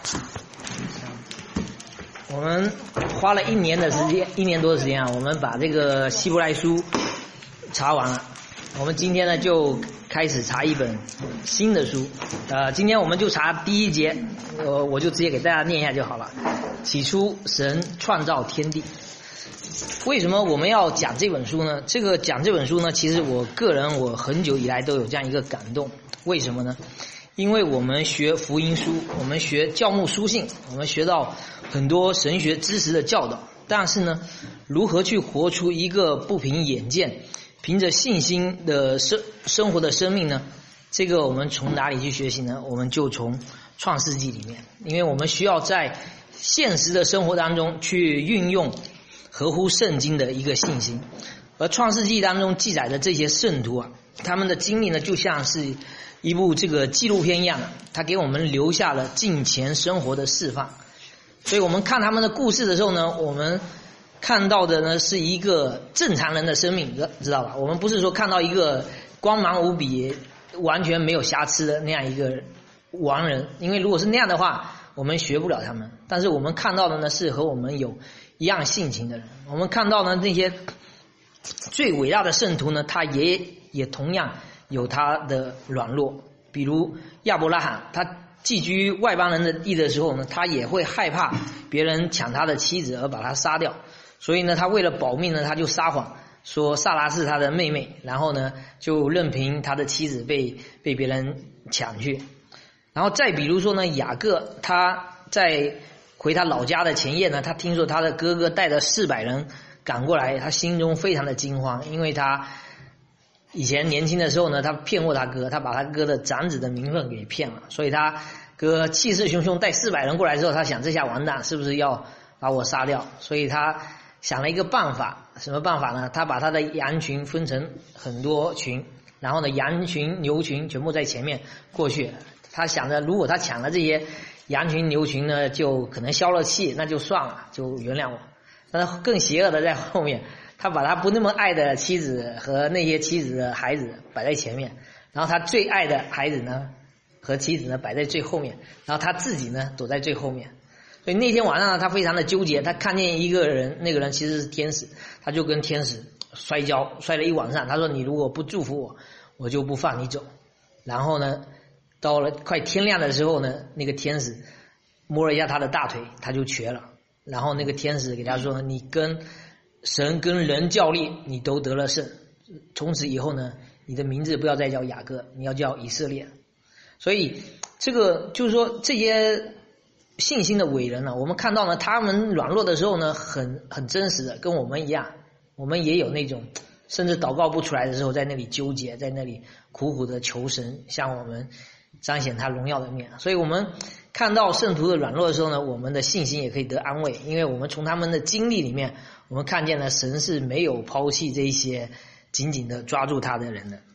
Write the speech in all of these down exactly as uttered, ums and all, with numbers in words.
我们花了一年的时间，一年多的时间啊，我们把这个希伯来书查完了。我们今天呢就开始查一本新的书，呃，今天我们就查第一节，呃，我就直接给大家念一下就好了。起初神创造天地。为什么我们要讲这本书呢？这个讲这本书呢，其实我个人我很久以来都有这样一个感动。为什么呢？因为我们学福音书，我们学教牧书信，我们学到很多神学知识的教导，但是呢，如何去活出一个不凭眼见，凭着信心的生生活的生命呢？这个我们从哪里去学习呢？我们就从创世纪里面，因为我们需要在现实的生活当中去运用合乎圣经的一个信心。而创世纪当中记载的这些圣徒啊，他们的经历呢，就像是一部这个纪录片一样，他给我们留下了敬虔生活的示范。所以我们看他们的故事的时候呢，我们看到的呢是一个正常人的生命，知道吧？我们不是说看到一个光芒无比完全没有瑕疵的那样一个完人，因为如果是那样的话我们学不了他们。但是我们看到的呢是和我们有一样性情的人。我们看到呢那些最伟大的圣徒呢，他也也同样有他的软弱。比如亚伯拉罕，他寄居外邦人的地的时候呢，他也会害怕别人抢他的妻子而把他杀掉，所以呢他为了保命呢，他就撒谎说萨拉是他的妹妹，然后呢就任凭他的妻子被被别人抢去。然后再比如说呢，雅各他在回他老家的前夜呢，他听说他的哥哥带着四百人赶过来，他心中非常的惊慌，因为他以前年轻的时候呢，他骗过他哥，他把他哥的长子的名分给骗了，所以他哥气势汹汹带四百人过来之后，他想这下完蛋，是不是要把我杀掉？所以他想了一个办法，什么办法呢？他把他的羊群分成很多群，然后呢羊群牛群全部在前面过去。他想着如果他抢了这些羊群牛群呢，就可能消了气，那就算了，就原谅我。但是更邪恶的在后面，他把他不那么爱的妻子和那些妻子的孩子摆在前面，然后他最爱的孩子呢和妻子呢摆在最后面，然后他自己呢躲在最后面。所以那天晚上呢，他非常的纠结，他看见一个人，那个人其实是天使，他就跟天使摔跤，摔了一晚上。他说你如果不祝福我，我就不放你走。然后呢到了快天亮的时候呢，那个天使摸了一下他的大腿，他就瘸了。然后那个天使给他说，你跟神跟人较力，你都得了胜，从此以后呢，你的名字不要再叫雅各，你要叫以色列。所以这个就是说，这些信心的伟人呢，我们看到呢，他们软弱的时候呢，很很真实的，跟我们一样，我们也有那种甚至祷告不出来的时候，在那里纠结，在那里苦苦的求神向我们彰显他荣耀的面。所以我们看到圣徒的软弱的时候呢，我们的信心也可以得安慰，因为我们从他们的经历里面，我们看见了神是没有抛弃这些紧紧的抓住他的人的。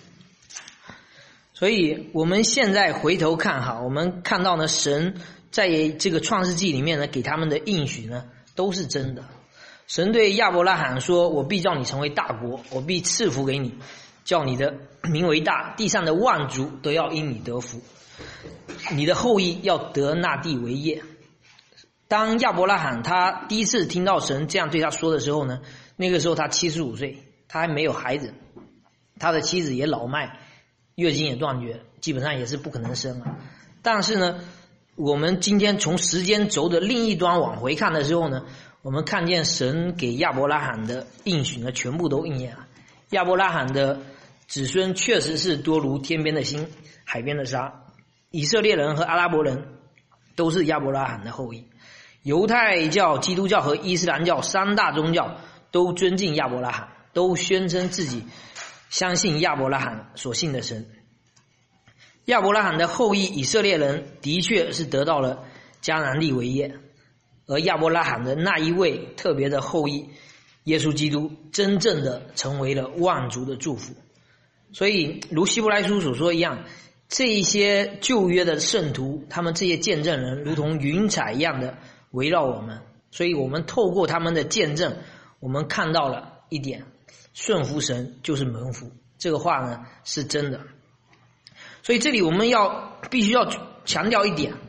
所以我们现在回头看哈，我们看到呢，神在这个创世纪里面呢，给他们的应许呢都是真的。神对亚伯拉罕说，我必叫你成为大国，我必赐福给你，叫你的名为大，地上的万族都要因你得福，你的后裔要得那地为业。当亚伯拉罕他第一次听到神这样对他说的时候呢，那个时候他七十五岁，他还没有孩子，他的妻子也老迈，月经也断绝，基本上也是不可能生了。但是呢，我们今天从时间轴的另一端往回看的时候呢，我们看见神给亚伯拉罕的应许呢，全部都应验了。亚伯拉罕的子孙确实是多如天边的星，海边的沙。以色列人和阿拉伯人都是亚伯拉罕的后裔。犹太教、基督教和伊斯兰教三大宗教都尊敬亚伯拉罕，都宣称自己相信亚伯拉罕所信的神。亚伯拉罕的后裔以色列人的确是得到了迦南地为业，而亚伯拉罕的那一位特别的后裔耶稣基督真正的成为了万族的祝福。所以如希伯来书所说一样，这一些旧约的圣徒，他们这些见证人如同云彩一样的围绕我们，所以我们透过他们的见证，我们看到了一点，顺服神就是蒙福，这个话呢是真的。所以这里我们要必须要强调一点，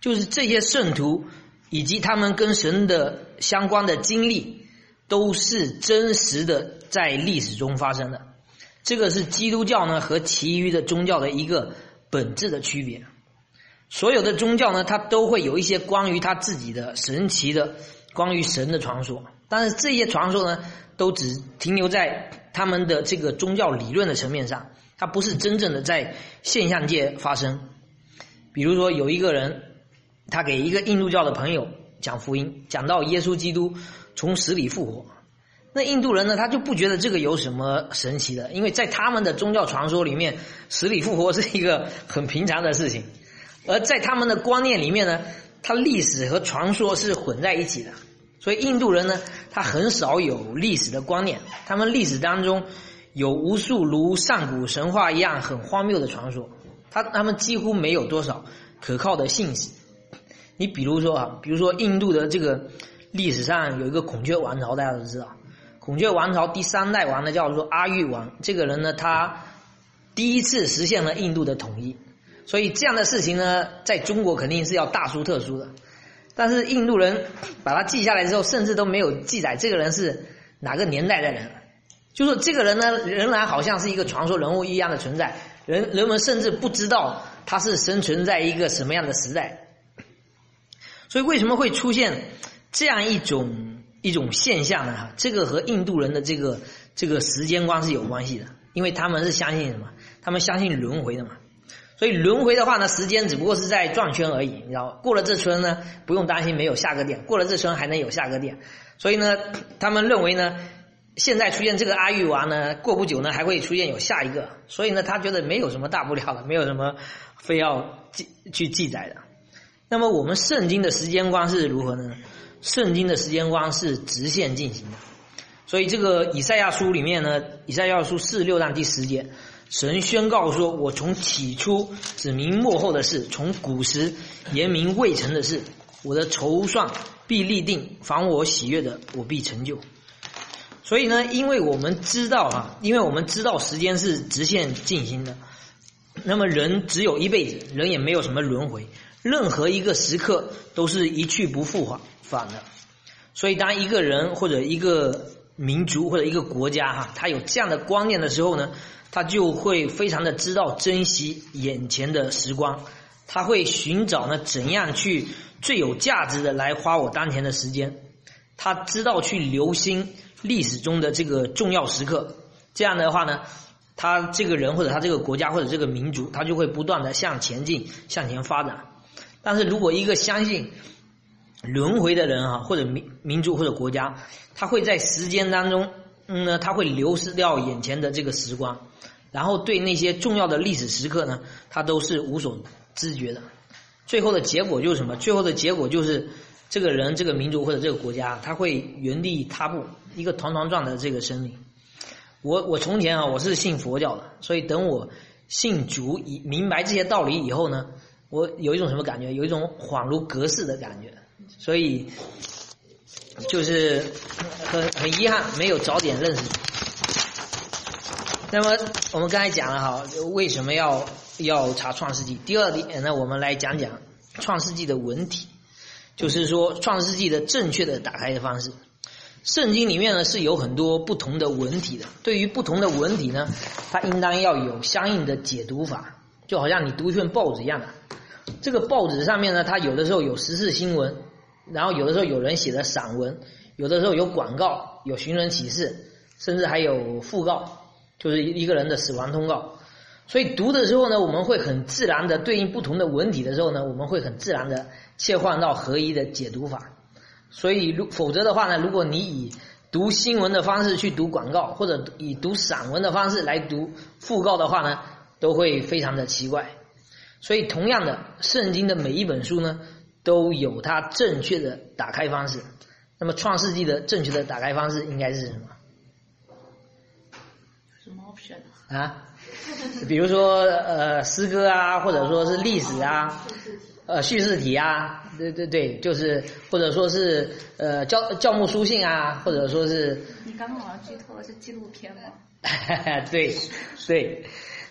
就是这些圣徒以及他们跟神的相关的经历都是真实的在历史中发生的。这个是基督教呢和其余的宗教的一个本质的区别。所有的宗教呢，它都会有一些关于他自己的神奇的关于神的传说，但是这些传说呢都只停留在他们的这个宗教理论的层面上，它不是真正的在现象界发生。比如说有一个人，他给一个印度教的朋友讲福音，讲到耶稣基督从死里复活，那印度人呢他就不觉得这个有什么神奇的，因为在他们的宗教传说里面，死里复活是一个很平常的事情，而在他们的观念里面呢，它历史和传说是混在一起的。所以印度人呢他很少有历史的观念，他们历史当中有无数如上古神话一样很荒谬的传说，他他们几乎没有多少可靠的信息。你比如说啊，比如说印度的这个历史上有一个孔雀王朝，大家都知道，孔雀王朝第三代王呢叫做阿育王，这个人呢他第一次实现了印度的统一，所以这样的事情呢在中国肯定是要大书特书的，但是印度人把它记下来之后，甚至都没有记载这个人是哪个年代的人，就说这个人呢仍然好像是一个传说人物一样的存在，人人们甚至不知道他是生存在一个什么样的时代。所以为什么会出现这样一种一种现象呢？这个和印度人的这个这个时间观是有关系的，因为他们是相信什么？他们相信轮回的嘛。所以轮回的话呢，时间只不过是在转圈而已，你知道，过了这圈呢，不用担心没有下个点，过了这圈还能有下个点。所以呢，他们认为呢，现在出现这个阿育王呢，过不久呢还会出现有下一个，所以呢，他觉得没有什么大不了的，没有什么非要记去记载的。那么我们圣经的时间观是如何呢？圣经的时间观是直线进行的。所以这个以赛亚书里面呢，以赛亚书四十六章第十节，神宣告说，我从起初指明末后的事，从古时言明未成的事，我的筹算必立定，凡我喜悦的我必成就。所以呢，因为我们知道啊，因为我们知道时间是直线进行的，那么人只有一辈子，人也没有什么轮回，任何一个时刻都是一去不复返的。所以当一个人或者一个民族或者一个国家哈，他有这样的观念的时候呢，他就会非常的知道珍惜眼前的时光，他会寻找呢怎样去最有价值的来花我当前的时间，他知道去留心历史中的这个重要时刻，这样的话呢，他这个人或者他这个国家或者这个民族，他就会不断的向前进，向前发展。但是如果一个相信轮回的人啊，或者民民族或者国家，他会在时间当中，嗯呢，他会流失掉眼前的这个时光，然后对那些重要的历史时刻呢，他都是无所知觉的。最后的结果就是什么？最后的结果就是这个人、这个民族或者这个国家，他会原地踏步，一个团团转的这个生命。我我从前啊，我是信佛教的，所以等我信主以明白这些道理以后呢，我有一种什么感觉？有一种恍如隔世的感觉。所以就是很很遗憾没有早点认识。那么我们刚才讲了哈，为什么要要查创世纪？第二点呢，我们来讲讲创世纪的文体，就是说创世纪的正确的打开的方式。圣经里面呢是有很多不同的文体的，对于不同的文体呢，它应当要有相应的解读法，就好像你读一份报纸一样的。这个报纸上面呢，它有的时候有时事新闻，然后有的时候有人写的散文，有的时候有广告，有寻人启事，甚至还有讣告，就是一个人的死亡通告。所以读的时候呢，我们会很自然的对应不同的文体的时候呢，我们会很自然的切换到合一的解读法。所以如否则的话呢，如果你以读新闻的方式去读广告，或者以读散文的方式来读讣告的话呢，都会非常的奇怪。所以同样的，圣经的每一本书呢都有它正确的打开方式。那么创世纪的正确的打开方式应该是什么？ 什么 option 啊？比如说呃诗歌啊，或者说是历史啊，呃叙事体啊，对对对，就是或者说是呃教教牧书信啊，或者说是你刚刚好像剧透的是纪录片吗？ 对对，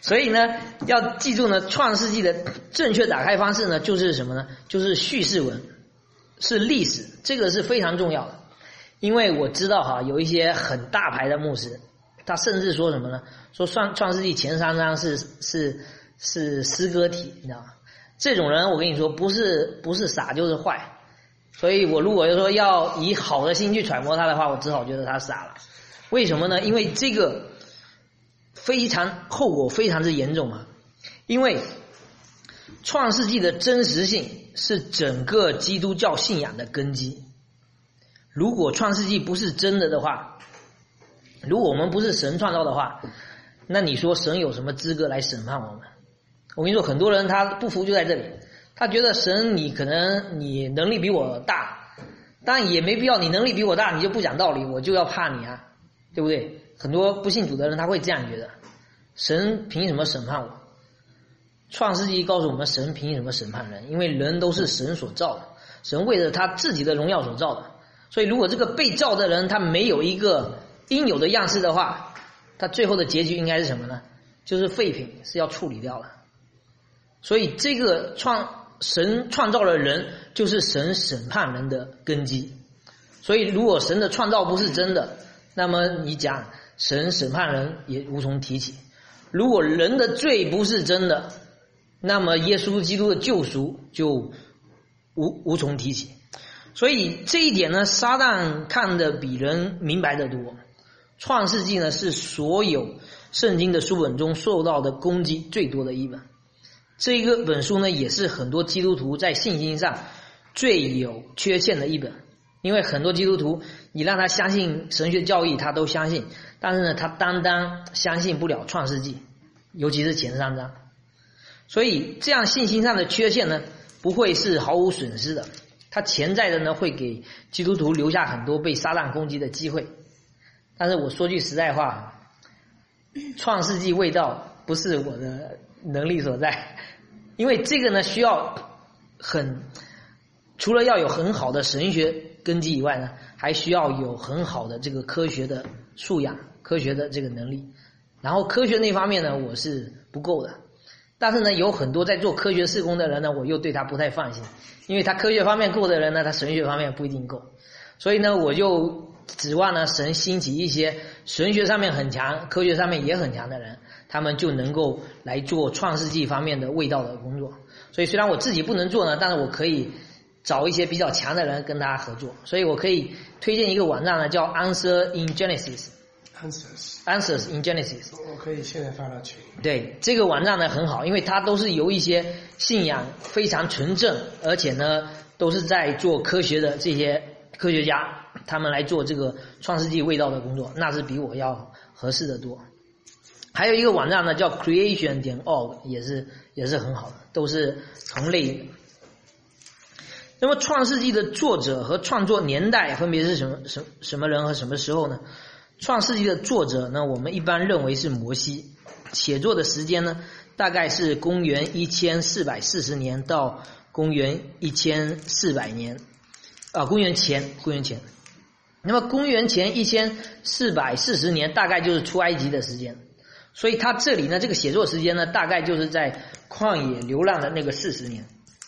所以呢，要记住呢，创世纪的正确打开方式呢，就是什么呢？就是叙事文，是历史，这个是非常重要的。因为我知道哈，有一些很大牌的牧师，他甚至说什么呢？说创创世纪前三章是是是诗歌体，你知道吗？这种人我跟你说，不是不是傻就是坏。所以我如果说要以好的心去揣摩他的话，我只好觉得他傻了。为什么呢？因为这个非常后果非常之严重啊！因为创世纪的真实性是整个基督教信仰的根基。如果创世纪不是真的的话，如果我们不是神创造的话，那你说神有什么资格来审判我们？我跟你说，很多人他不服就在这里，他觉得神你可能你能力比我大，当然也没必要，你能力比我大你就不讲道理，我就要怕你啊，对不对？很多不信主的人他会这样觉得，神凭什么审判我？创世纪告诉我们，神凭什么审判人？因为人都是神所造的，神为了他自己的荣耀所造的。所以如果这个被造的人他没有一个应有的样式的话，他最后的结局应该是什么呢？就是废品，是要处理掉了。所以这个创神创造了人，就是神审判人的根基。所以如果神的创造不是真的，那么你讲神审判人也无从提起。如果人的罪不是真的，那么耶稣基督的救赎就无无从提起。所以这一点呢，撒旦看得比人明白得多。创世纪呢是所有圣经的书本中受到的攻击最多的一本。这个本书呢也是很多基督徒在信心上最有缺陷的一本。因为很多基督徒你让他相信神学教义他都相信，但是呢他单单相信不了创世纪，尤其是前三章。所以这样信心上的缺陷呢不会是毫无损失的，它潜在的呢会给基督徒留下很多被撒旦攻击的机会。但是我说句实在话，创世纪味道不是我的能力所在，因为这个呢需要很除了要有很好的神学根基以外呢，还需要有很好的这个科学的素养，科学的这个能力。然后科学那方面呢我是不够的，但是呢有很多在做科学事工的人呢，我又对他不太放心，因为他科学方面够的人呢，他神学方面不一定够。所以呢我就指望呢神兴起一些神学上面很强，科学上面也很强的人，他们就能够来做创世纪方面的味道的工作。所以虽然我自己不能做呢，但是我可以找一些比较强的人跟他合作。所以我可以推荐一个网站呢，叫 Answer in Genesis Answers Answers in Genesis。 我可以现在发到群。 对，这个网站呢很好，因为它都是由一些信仰非常纯正，而且呢都是在做科学的这些科学家，他们来做这个创世纪味道的工作，那是比我要合适的多。还有一个网站呢叫 creation 点 org， 也是也是很好的，都是同类的。那么创世纪的作者和创作年代分别是什么什什么人和什么时候呢？创世纪的作者呢，我们一般认为是摩西，写作的时间呢大概是公元一千四百四十年到公元一千四百年啊，公元前公元前。那么公元前一千四百四十年大概就是出埃及的时间，所以他这里呢这个写作时间呢大概就是在旷野流浪的那个四十年。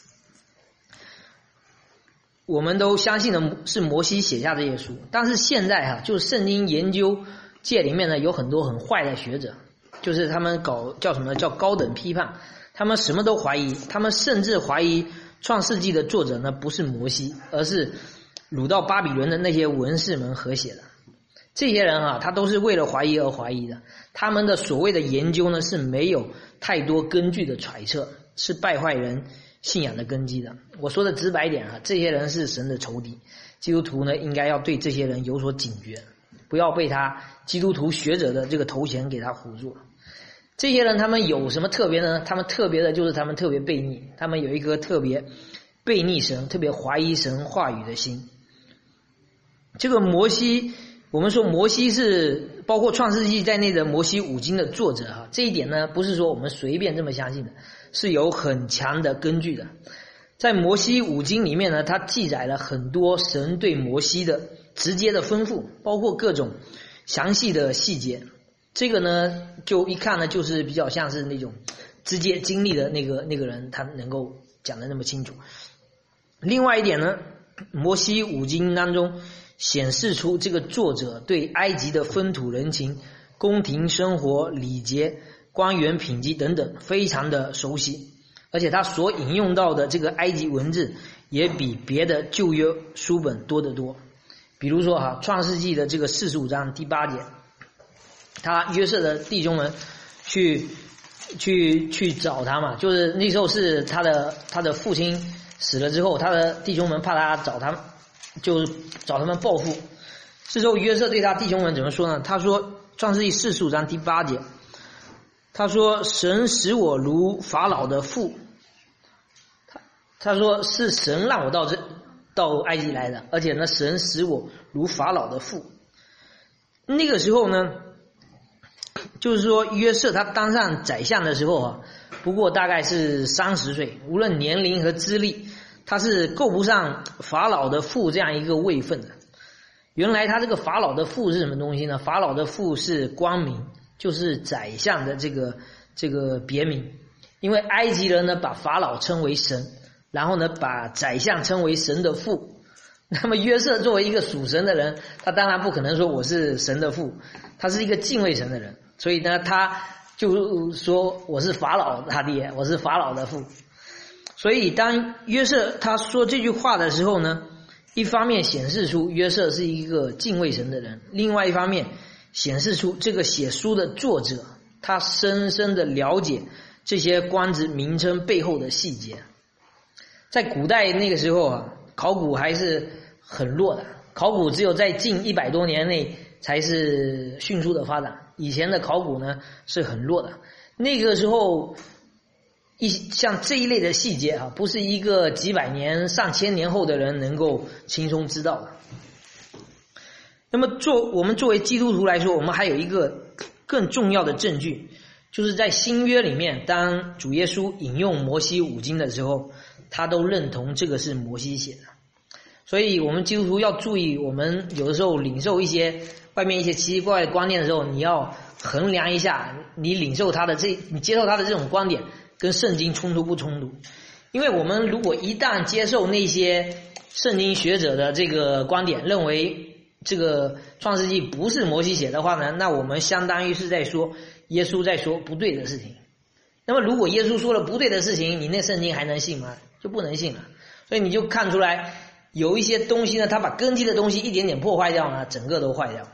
我们都相信的是摩西写下这些书，但是现在哈、啊，就是圣经研究界里面呢有很多很坏的学者，就是他们搞叫什么叫高等批判，他们什么都怀疑，他们甚至怀疑创世纪的作者呢不是摩西，而是掳到巴比伦的那些文士们合写的。这些人啊，他都是为了怀疑而怀疑的，他们的所谓的研究呢是没有太多根据的揣测，是败坏人信仰的根基的。我说的直白点啊，这些人是神的仇敌，基督徒呢应该要对这些人有所警觉，不要被他基督徒学者的这个头衔给他唬住了。这些人他们有什么特别呢？他们特别的就是他们特别悖逆，他们有一颗特别悖逆神，特别怀疑神话语的心。这个摩西，我们说摩西是包括创世纪在内的摩西五经的作者啊，这一点呢不是说我们随便这么相信的，是有很强的根据的。在摩西五经里面呢，它记载了很多神对摩西的直接的吩咐，包括各种详细的细节。 这个呢，就一看呢，就是比较像是那种直接经历的那个那个人，他能够讲得那么清楚。另外一点呢，摩西五经当中显示出这个作者对埃及的风土人情、宫廷生活、礼节、官员品级等等非常的熟悉，而且他所引用到的这个埃及文字也比别的旧约书本多得多。比如说哈，创世纪的这个四十五章第八节，他约瑟的弟兄们去去去找他嘛，就是那时候是他的他的父亲死了之后，他的弟兄们怕他找他，就找他们报复。这时候约瑟对他弟兄们怎么说呢？他说创世纪四十五章第八节，他说神使我如法老的父，他他说是神让我到这到埃及来的，而且呢神使我如法老的父。那个时候呢，就是说约瑟他当上宰相的时候啊，不过大概是三十岁，无论年龄和资历，他是够不上法老的父这样一个位分的。原来他这个法老的父是什么东西呢？法老的父是光名，就是宰相的这个这个别名。因为埃及人呢把法老称为神，然后呢把宰相称为神的父。那么约瑟作为一个属神的人，他当然不可能说我是神的父，他是一个敬畏神的人，所以呢他就说我是法老他爹，我是法老的父。所以当约瑟他说这句话的时候呢，一方面显示出约瑟是一个敬畏神的人，另外一方面显示出这个写书的作者他深深的了解这些官职名称背后的细节。在古代那个时候啊，考古还是很弱的，考古只有在近一百多年内才是迅速的发展，以前的考古呢是很弱的。那个时候一像这一类的细节啊，不是一个几百年上千年后的人能够轻松知道的。那么做我们作为基督徒来说，我们还有一个更重要的证据，就是在新约里面，当主耶稣引用摩西五经的时候，他都认同这个是摩西写的。所以我们基督徒要注意，我们有的时候领受一些外面一些奇奇怪怪的观念的时候，你要衡量一下你领受他的这你接受他的这种观点跟圣经冲突不冲突。因为我们如果一旦接受那些圣经学者的这个观点，认为这个创世纪不是摩西写的话呢，那我们相当于是在说耶稣在说不对的事情。那么如果耶稣说了不对的事情，你那圣经还能信吗？就不能信了。所以你就看出来有一些东西呢，他把根基的东西一点点破坏掉呢，整个都坏掉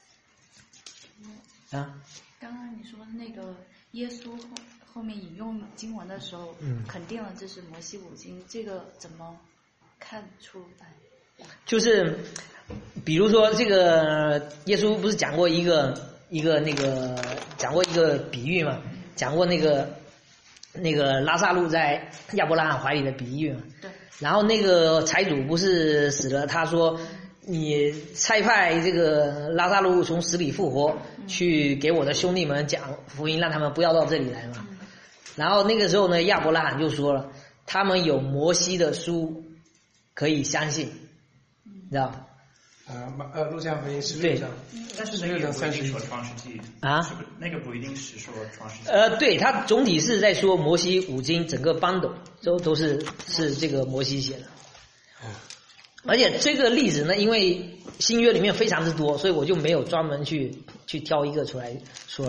啊。 刚刚你说那个耶稣后后面引用经文的时候， 嗯， 肯定了这是摩西五经，这个怎么看出来？ 就是比如说这个耶稣不是讲过一个一个那个讲过一个比喻嘛，讲过那个那个拉萨路在亚伯拉罕怀里的比喻嘛。 对。 然后那个财主不是死了，他说你差派这个拉萨路从死里复活，去给我的兄弟们讲福音，让他们不要到这里来嘛。然后那个时候呢，亚伯拉罕就说了，他们有摩西的书可以相信，你知道吧？ 啊，呃，路加福音十六章， 但是那个不一定说创世纪啊， 是不是那个不一定是说创世纪？ 呃，对，他总体是在说摩西五经整个班斗都都是是这个摩西写的。而且这个例子呢，因为新约里面非常之多，所以我就没有专门去去挑一个出来说。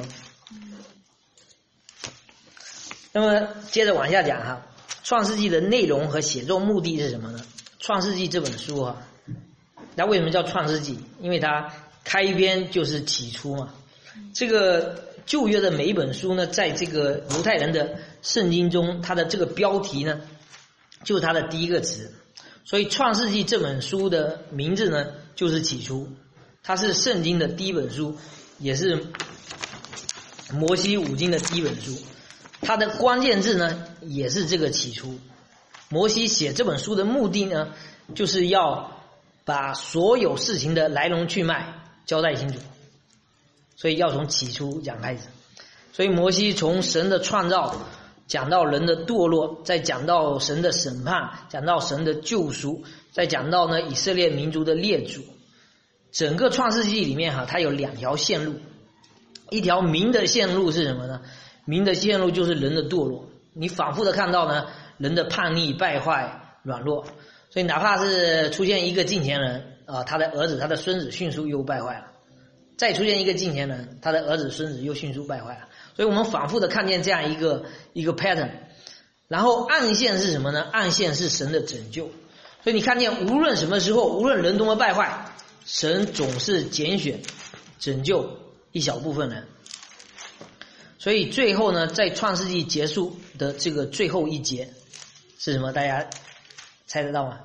那么接着往下讲哈，创世纪的内容和写作目的是什么呢？创世纪这本书哈，那为什么叫创世纪？因为它开篇就是起初嘛。这个旧约的每一本书呢，在这个犹太人的圣经中，它的这个标题呢，就是它的第一个词。所以创世纪这本书的名字呢，就是起初。它是圣经的第一本书，也是摩西五经的第一本书。它的关键字呢，也是这个起初。摩西写这本书的目的呢，就是要把所有事情的来龙去脉交代清楚，所以要从起初讲开始。所以摩西从神的创造讲到人的堕落，再讲到神的审判，讲到神的救赎，再讲到呢以色列民族的列祖。整个创世纪里面哈，它有两条线路。 一条明的线路是什么呢？明的线路就是人的堕落。你反复的看到呢，人的叛逆、败坏、软弱。所以哪怕是出现一个敬虔人啊、呃，他的儿子、他的孙子迅速又败坏了；再出现一个敬虔人，他的儿子、孙子又迅速败坏了。所以我们反复的看见这样一个一个 pattern。然后暗线是什么呢？暗线是神的拯救。所以你看见无论什么时候，无论人多么败坏，神总是拣选拯救一小部分人。所以最后呢，在创世纪结束的这个最后一节是什么？大家猜得到吗？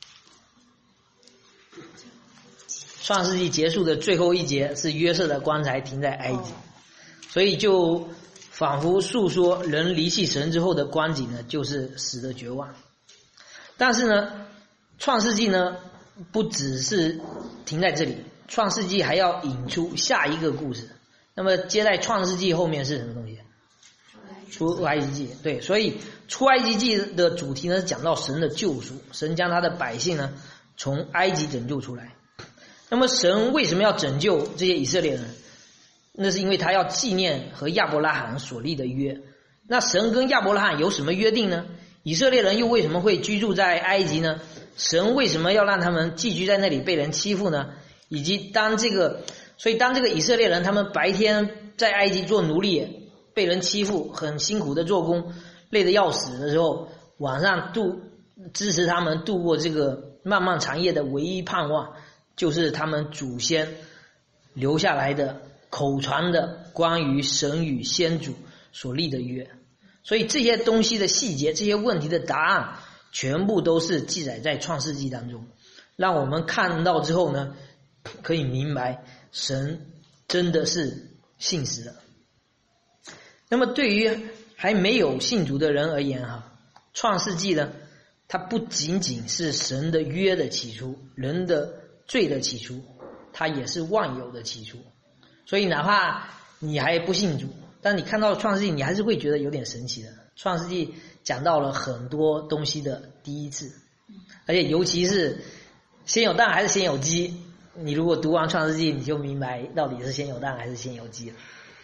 创世纪结束的最后一节是约瑟的棺材停在埃及，所以就仿佛诉说人离弃神之后的光景呢，就是死的绝望。但是呢，创世纪呢不只是停在这里，创世纪还要引出下一个故事。那么接在创世纪后面是什么东西？出埃及记。对，所以出埃及记的主题呢是讲到神的救赎，神将他的百姓呢从埃及拯救出来。那么神为什么要拯救这些以色列人？那是因为他要纪念和亚伯拉罕所立的约。那神跟亚伯拉罕有什么约定呢？以色列人又为什么会居住在埃及呢？神为什么要让他们寄居在那里被人欺负呢？以及当这个所以当这个以色列人他们白天在埃及做奴隶，被人欺负，很辛苦的做工，累得要死的时候，晚上度支持他们度过这个漫漫长夜的唯一盼望，就是他们祖先留下来的口传的关于神与先祖所立的约。所以这些东西的细节，这些问题的答案全部都是记载在创世纪当中，让我们看到之后呢，可以明白神真的是信实的。那么对于还没有信主的人而言哈，创世纪呢，它不仅仅是神的约的起初，人的罪的起初，它也是万有的起初。所以哪怕你还不信主，但你看到创世纪，你还是会觉得有点神奇的。创世纪讲到了很多东西的第一次，而且尤其是先有蛋还是先有鸡，你如果读完创世纪，你就明白到底是先有蛋还是先有鸡了。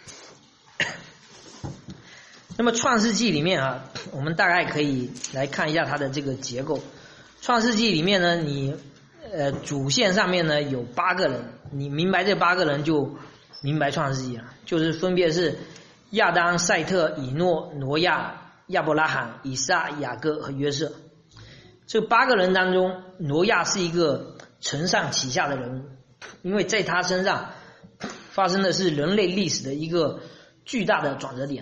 那么创世纪里面啊，我们大概可以来看一下它的这个结构。创世纪里面呢，你呃主线上面呢有八个人，你明白这八个人就明白创世纪了，就是分别是亚当、赛特、以诺、挪亚、亚伯拉罕、以撒、雅各和约瑟。这八个人当中，挪亚是一个承上启下的人物，因为在他身上发生的是人类历史的一个巨大的转折点。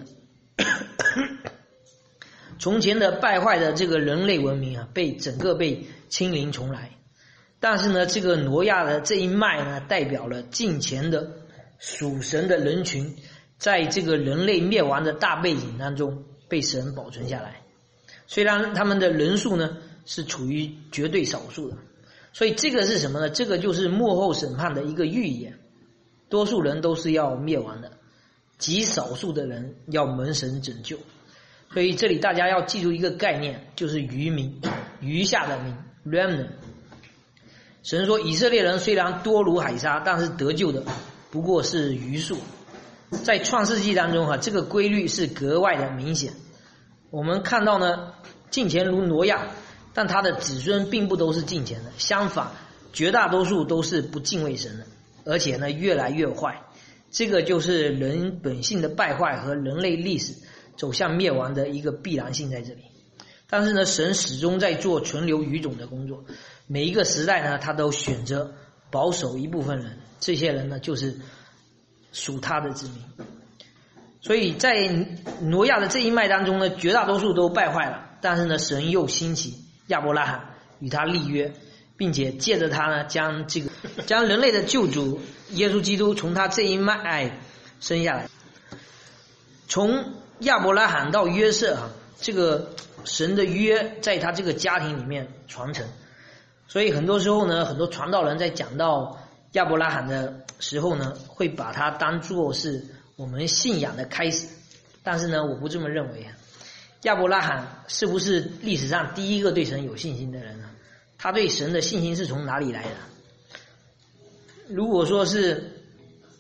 从前的败坏的这个人类文明啊，被整个被清零重来。但是呢，这个挪亚的这一脉呢，代表了近前的属神的人群，在这个人类灭亡的大背景当中被神保存下来。虽然他们的人数呢是处于绝对少数的，所以这个是什么呢？这个就是末后审判的一个预言。多数人都是要灭亡的，极少数的人要蒙神拯救。所以这里大家要记住一个概念，就是余民，余下的民 remnant。 神说以色列人虽然多如海沙，但是得救的不过是余数。在创世纪当中哈，这个规律是格外的明显。我们看到呢，敬虔如挪亚，但他的子孙并不都是敬虔的，相反绝大多数都是不敬畏神的，而且呢越来越坏。这个就是人本性的败坏和人类历史走向灭亡的一个必然性在这里。但是呢，神始终在做存留余种的工作，每一个时代呢，他都选择保守一部分人，这些人呢就是属他的子民。所以在挪亚的这一脉当中呢，绝大多数都败坏了，但是呢，神又兴起亚伯拉罕与他立约，并且借着他呢，将这个将人类的救主耶稣基督从他这一脉生下来。从亚伯拉罕到约瑟啊，这个神的约在他这个家庭里面传承。所以很多时候呢，很多传道人在讲到亚伯拉罕的时候呢，会把它当作是我们信仰的开始。但是呢，我不这么认为。亚伯拉罕是不是历史上第一个对神有信心的人呢？他对神的信心是从哪里来的？如果说是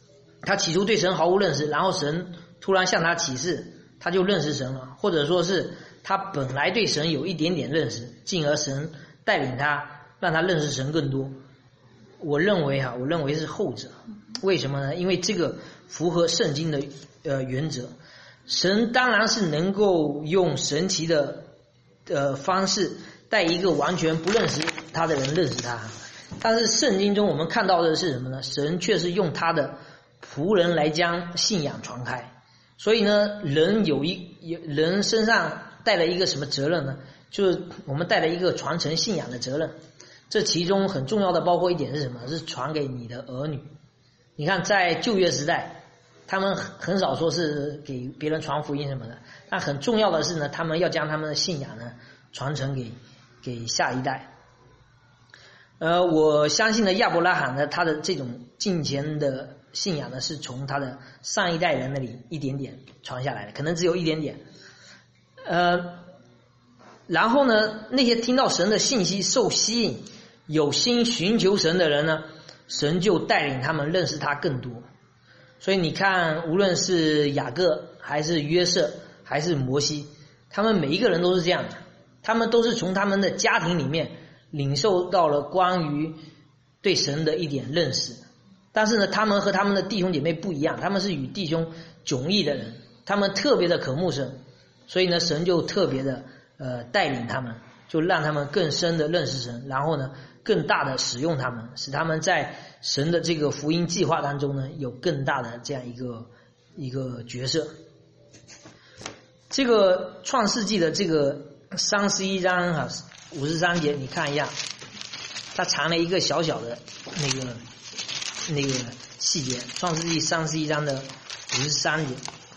他起初对神毫无认识，然后神突然向他启示，他就认识神了，或者说是他本来对神有一点点认识，进而神带领他，让他认识神更多。我认为哈，我认为是后者。为什么呢？因为这个符合圣经的呃原则。神当然是能够用神奇的呃方式带一个完全不认识他的人认识他，但是圣经中我们看到的是什么呢？神却是用他的仆人来将信仰传开。所以呢，人有一有人身上带了一个什么责任呢？就是我们带了一个传承信仰的责任。这其中很重要的包括一点是什么？是传给你的儿女。你看在旧约时代，他们很少说是给别人传福音什么的，但很重要的是呢，他们要将他们的信仰呢传承给给下一代。呃，我相信呢，亚伯拉罕呢，他的这种敬虔的信仰呢，是从他的上一代人那里一点点传下来的，可能只有一点点。呃，然后呢，那些听到神的信息受吸引、有心寻求神的人呢，神就带领他们认识他更多。所以你看，无论是雅各还是约瑟还是摩西，他们每一个人都是这样的，他们都是从他们的家庭里面领受到了关于对神的一点认识。但是呢，他们和他们的弟兄姐妹不一样，他们是与弟兄迥异的人，他们特别的渴慕神，所以呢，神就特别的呃带领他们，就让他们更深的认识神，然后呢，更大的使用他们，使他们在神的这个福音计划当中呢，有更大的这样一个一个角色。这个创世纪的这个三十一章啊，五十三节，你看一下，它藏了一个小小的那个那个细节。创世纪三十一章的五十三节，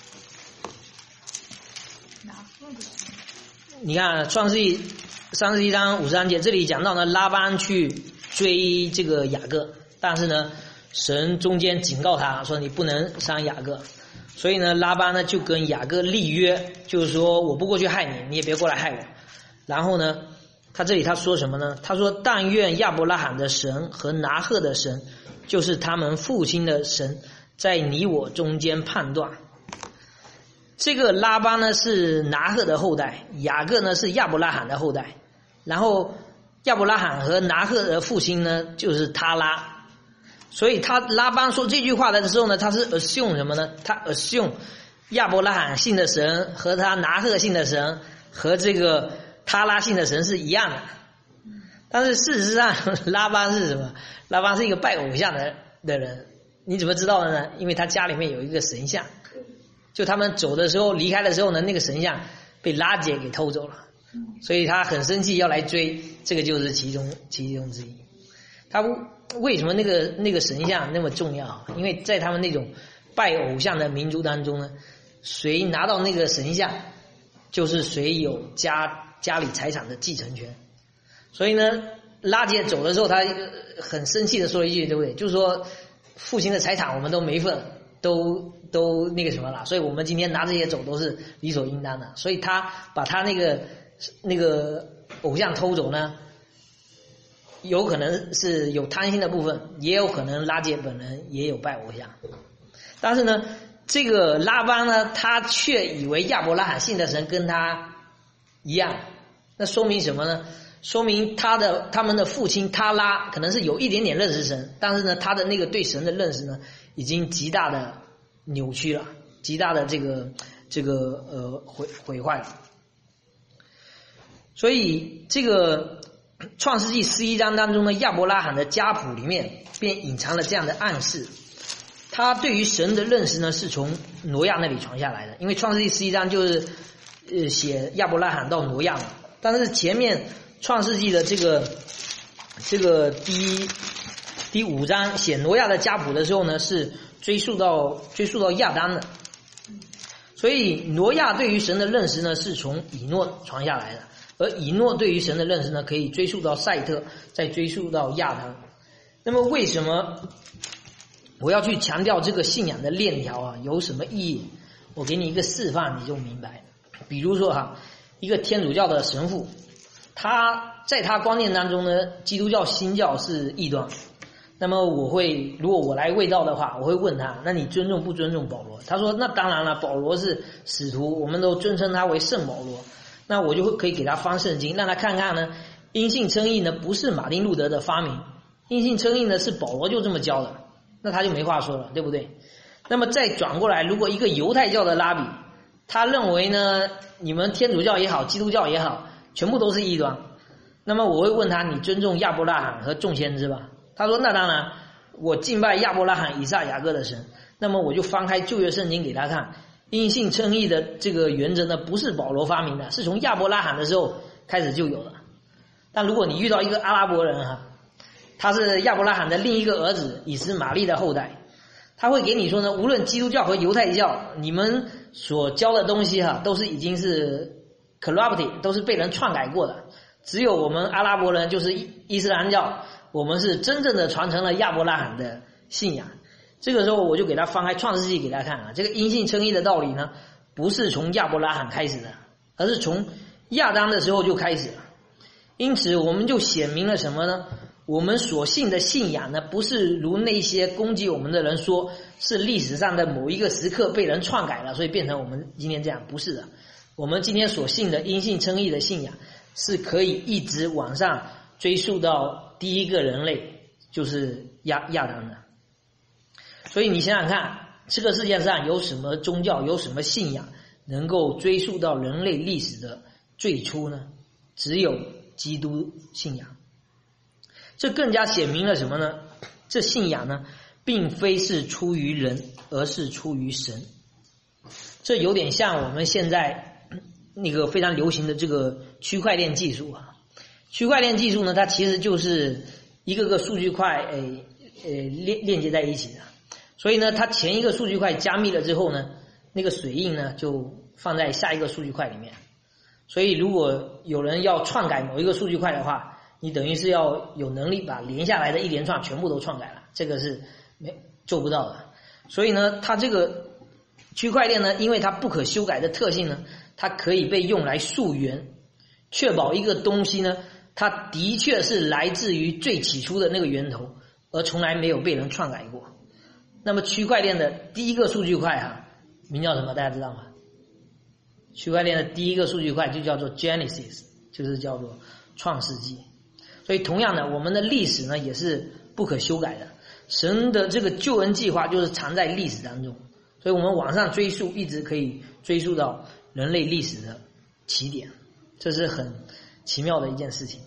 你看创世纪三十一章五十三节，这里讲到呢，拉班去追这个雅各，但是呢，神中间警告他说你不能伤雅各，所以呢，拉班呢就跟雅各立约，就是说我不过去害你，你也别过来害我。然后呢，他这里他说什么呢？他说但愿亚伯拉罕的神和拿鹤的神，就是他们父亲的神，在你我中间判断。这个拉班呢是拿鹤的后代，雅各呢是亚伯拉罕的后代，然后亚伯拉罕和拿鹤的父亲呢就是他拉，所以他拉班说这句话的时候呢，他是 assume 什么呢？他 assume 亚伯拉罕信的神和他拿鹤信的神和这个他拉信的神是一样的。但是事实上拉班是什么？拉班是一个拜偶像的的人。你怎么知道的呢？因为他家里面有一个神像，就他们走的时候离开的时候呢，那个神像被拉结给偷走了，所以他很生气要来追，这个就是其中其中之一。他为什么那个那个神像那么重要？因为在他们那种拜偶像的民族当中呢，谁拿到那个神像，就是谁有家家里财产的继承权。所以呢，拉结走的时候，他很生气的说了一句，对不对？就是说父亲的财产我们都没份，都都那个什么了，所以我们今天拿这些走都是理所应当的。所以他把他那个那个偶像偷走呢，有可能是有贪心的部分，也有可能拉结本人也有拜偶像。但是呢，这个拉班呢，他却以为亚伯拉罕信的神跟他一样，那说明什么呢？说明他的他们的父亲他拉可能是有一点点认识神，但是呢，他的那个对神的认识呢，已经极大的扭曲了，极大的这个这个呃毁毁坏了。所以这个创世纪十一章当中的亚伯拉罕的家谱里面便隐藏了这样的暗示。他对于神的认识呢，是从挪亚那里传下来的，因为创世纪十一章就是呃写亚伯拉罕到挪亚嘛，但是前面创世纪的这个这个第第五章写挪亚的家谱的时候呢，是追溯到追溯到亚当的，所以挪亚对于神的认识呢，是从以诺传下来的，而以诺对于神的认识呢，可以追溯到赛特，再追溯到亚当。那么为什么我要去强调这个信仰的链条啊？有什么意义？我给你一个示范，你就明白。比如说哈，一个天主教的神父，他在他观念当中呢，基督教新教是异端， 那么我会，如果我来卫道的话，我会问他，那你尊重不尊重保罗？他说那当然了，保罗是使徒，我们都尊称他为圣保罗。那我就会可以给他翻圣经，让他看看呢，因信称义呢不是马丁路德的发明，因信称义呢是保罗就这么教的，那他就没话说了，对不对？那么再转过来，如果一个犹太教的拉比，他认为呢，你们天主教也好，基督教也好，全部都是异端，那么我会问他，你尊重亚伯拉罕和众先知吧？他说那当然，我敬拜亚伯拉罕、以撒、雅各的神。那么我就翻开旧约圣经给他看，因信称义的这个原则呢，不是保罗发明的，是从亚伯拉罕的时候开始就有了。但如果你遇到一个阿拉伯人哈，他是亚伯拉罕的另一个儿子以实玛利的后代，他会给你说呢，无论基督教和犹太教，你们所教的东西哈，都是已经是 corrupted， 都是被人篡改过的。只有我们阿拉伯人，就是伊斯兰教，我们是真正的传承了亚伯拉罕的信仰。这个时候我就给他翻开创世纪给他看啊，这个因信称义的道理呢，不是从亚伯拉罕开始的，而是从亚当的时候就开始了。因此我们就显明了什么呢？我们所信的信仰呢，不是如那些攻击我们的人说是历史上的某一个时刻被人篡改了，所以变成我们今天这样，不是的。我们今天所信的因信称义的信仰是可以一直往上追溯到第一个人类，就是亚亚当的。所以你想想看，这个世界上有什么宗教，有什么信仰能够追溯到人类历史的最初呢？只有基督信仰。这更加显明了什么呢？这信仰呢，并非是出于人，而是出于神。这有点像我们现在那个非常流行的这个区块链技术啊。区块链技术呢，它其实就是一个个数据块诶呃链链接在一起的。所以呢，它前一个数据块加密了之后呢，那个水印呢就放在下一个数据块里面。所以如果有人要篡改某一个数据块的话，你等于是要有能力把连下来的一连串全部都篡改了，这个是没做不到的。所以呢，它这个区块链呢，因为它不可修改的特性呢，它可以被用来溯源，确保一个东西呢，它的确是来自于最起初的那个源头，而从来没有被人篡改过。那么区块链的第一个数据块哈，名叫什么？大家知道吗？区块链的第一个数据块就叫做 Genesis， 就是叫做创世纪。所以同样的，我们的历史呢也是不可修改的。神的这个救恩计划就是藏在历史当中，所以我们往上追溯，一直可以追溯到人类历史的起点，这是很奇妙的一件事情。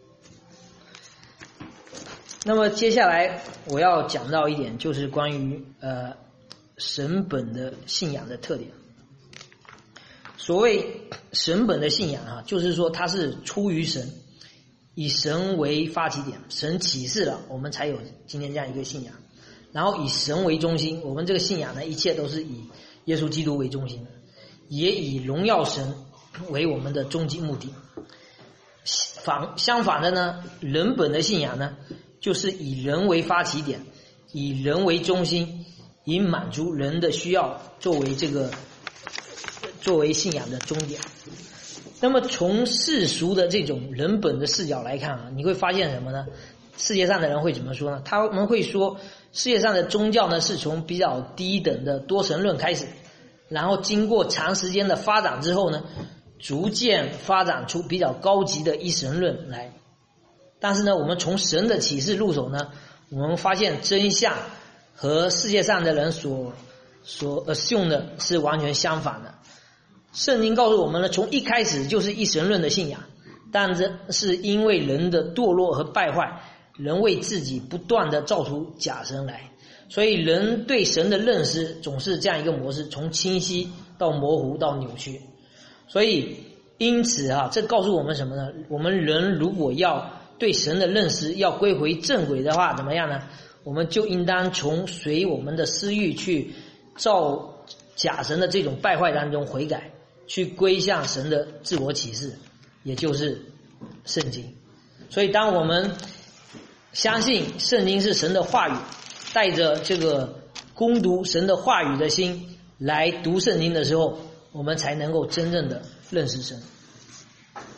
那么接下来我要讲到一点，就是关于呃神本的信仰的特点。所谓神本的信仰啊，就是说它是出于神，以神为发起点，神启示了，我们才有今天这样一个信仰。然后以神为中心，我们这个信仰呢，一切都是以耶稣基督为中心的，也以荣耀神为我们的终极目的。反相反的呢，人本的信仰呢，就是以人为发起点，以人为中心，以满足人的需要作为这个作为信仰的终点。那么从世俗的这种人本的视角来看啊，你会发现什么呢？世界上的人会怎么说呢？他们会说世界上的宗教呢是从比较低等的多神论开始，然后经过长时间的发展之后呢，逐渐发展出比较高级的一神论来。但是呢，我们从神的启示入手呢，我们发现真相和世界上的人所所 assume 的是完全相反的。圣经告诉我们呢，从一开始就是一神论的信仰，但这是因为人的堕落和败坏，人为自己不断的造出假神来，所以人对神的认识总是这样一个模式，从清晰到模糊到扭曲。所以因此啊，这告诉我们什么呢？我们人如果要对神的认识要归回正轨的话，怎么样呢？我们就应当从随我们的私欲去造假神的这种败坏当中悔改，去归向神的自我启示，也就是圣经。所以当我们相信圣经是神的话语，带着这个攻读神的话语的心来读圣经的时候，我们才能够真正的认识神。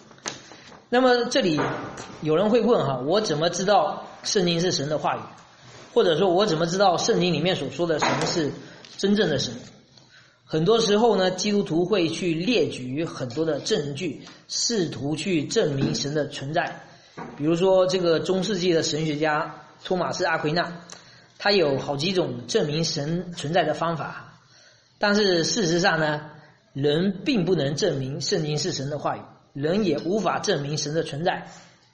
那么这里有人会问哈，我怎么知道圣经是神的话语？ 或者说我怎么知道圣经里面所说的神是真正的神？很多时候呢，基督徒会去列举很多的证据，试图去证明神的存在。比如说这个中世纪的神学家托马斯·阿奎那，他有好几种证明神存在的方法，但是事实上呢，人并不能证明圣经是神的话语，人也无法证明神的存在。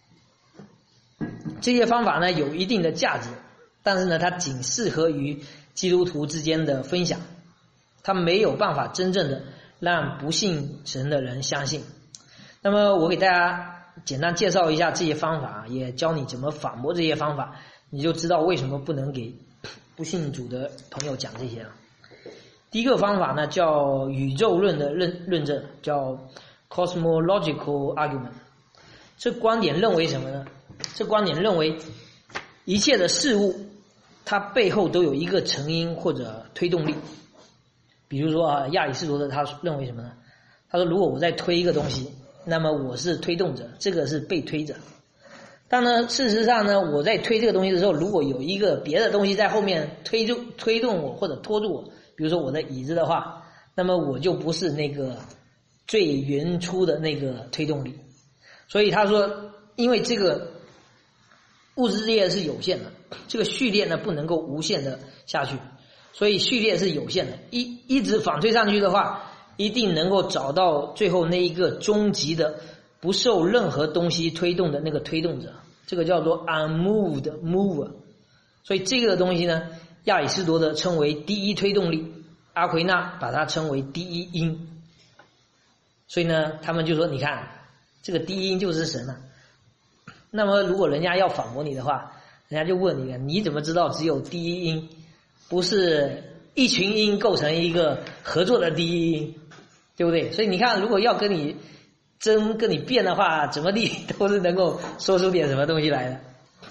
这些方法呢有一定的价值，但是呢它仅适合于基督徒之间的分享，它没有办法真正的让不信神的人相信。那么我给大家简单介绍一下这些方法，也教你怎么反驳这些方法，你就知道为什么不能给不信主的朋友讲这些了。第一个方法呢叫宇宙论的论论证，叫 cosmological argument。 这观点认为什么呢？这观点认为一切的事物它背后都有一个成因或者推动力。比如说啊，亚里士多德他认为什么呢？他说如果我在推一个东西，那么我是推动者，这个是被推者。但呢事实上呢，我在推这个东西的时候，如果有一个别的东西在后面推住推动我或者拖住我，比如说我的椅子的话，那么我就不是那个最原初的那个推动力。所以他说因为这个物质界是有限的，这个序列呢不能够无限的下去，所以序列是有限的，一一直反推上去的话，一定能够找到最后那一个终极的不受任何东西推动的那个推动者，这个叫做 unmoved mover。 所以这个东西呢，亚里士多德称为第一推动力，阿奎那把它称为第一因。所以呢他们就说你看这个第一因就是神啊。那么如果人家要反驳你的话，人家就问你了，你怎么知道只有第一因，不是一群因构成一个合作的第一因，对不对？所以你看如果要跟你争跟你辩的话，怎么地都是能够说出点什么东西来的。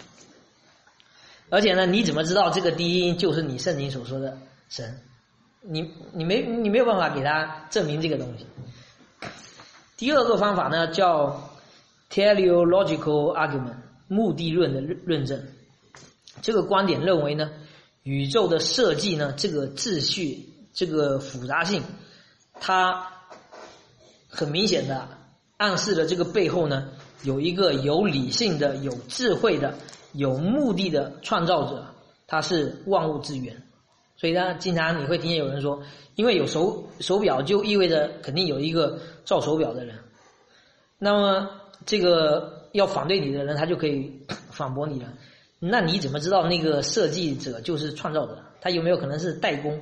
而且呢，你怎么知道这个第一因就是你圣经所说的神？你你没你没有办法给他证明这个东西。第二个方法呢叫 teleological argument， 目的论的论证。这个观点认为呢，宇宙的设计呢，这个秩序这个复杂性，它很明显的暗示了这个背后呢有一个有理性的有智慧的有目的的创造者，他是万物之源。所以呢经常你会听见有人说，因为有手手表就意味着肯定有一个造手表的人，那么这个要反对你的人他就可以反驳你了，那你怎么知道那个设计者就是创造者？他有没有可能是代工？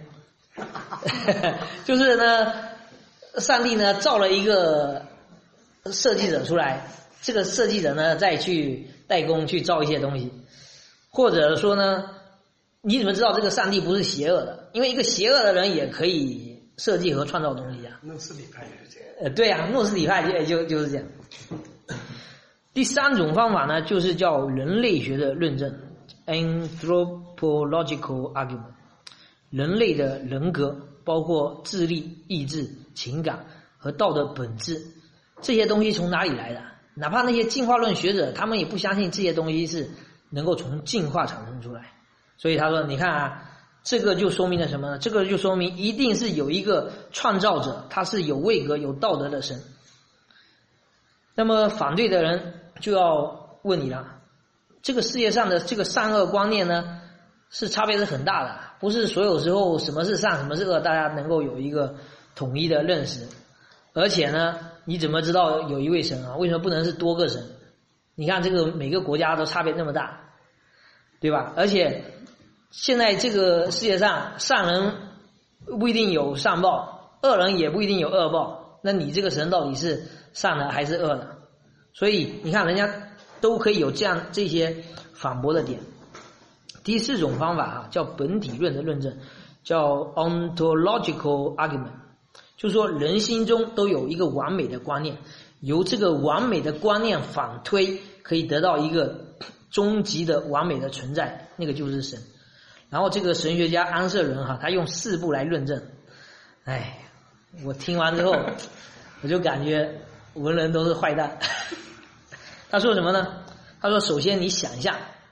就是呢上帝呢造了一个设计者出来，这个设计者呢再去代工去造一些东西。或者说呢，你怎么知道这个上帝不是邪恶的？因为一个邪恶的人也可以设计和创造东西啊。 诺斯底派就是这样。 呃，对啊，诺斯底派就就就是这样。第三种方法呢，就是叫人类学的论证 （anthropological argument）。人类的人格，包括智力、意志、情感和道德本质，这些东西从哪里来的？哪怕那些进化论学者，他们也不相信这些东西是能够从进化产生出来。所以他说，你看啊，这个就说明了什么呢？这个就说明一定是有一个创造者，他是有位格有道德的神。那么反对的人就要问你了，这个世界上的这个善恶观念呢，是差别是很大的，不是所有时候什么是善什么是恶大家能够有一个统一的认识。而且呢，你怎么知道有一位神啊？为什么不能是多个神？你看这个每个国家都差别那么大，对吧？而且现在这个世界上善人不一定有善报，恶人也不一定有恶报，那你这个神到底是善的还是恶的？所以你看人家都可以有这样这些反驳的点。第四种方法啊，叫本体论的论证，叫 ontological argument， 就是说人心中都有一个完美的观念，由这个完美的观念反推，可以得到一个终极的完美的存在，那个就是神。然后这个神学家安舍伦哈，他用四步来论证。哎，我听完之后，我就感觉文人都是坏蛋。他说什么呢？他说首先你想象，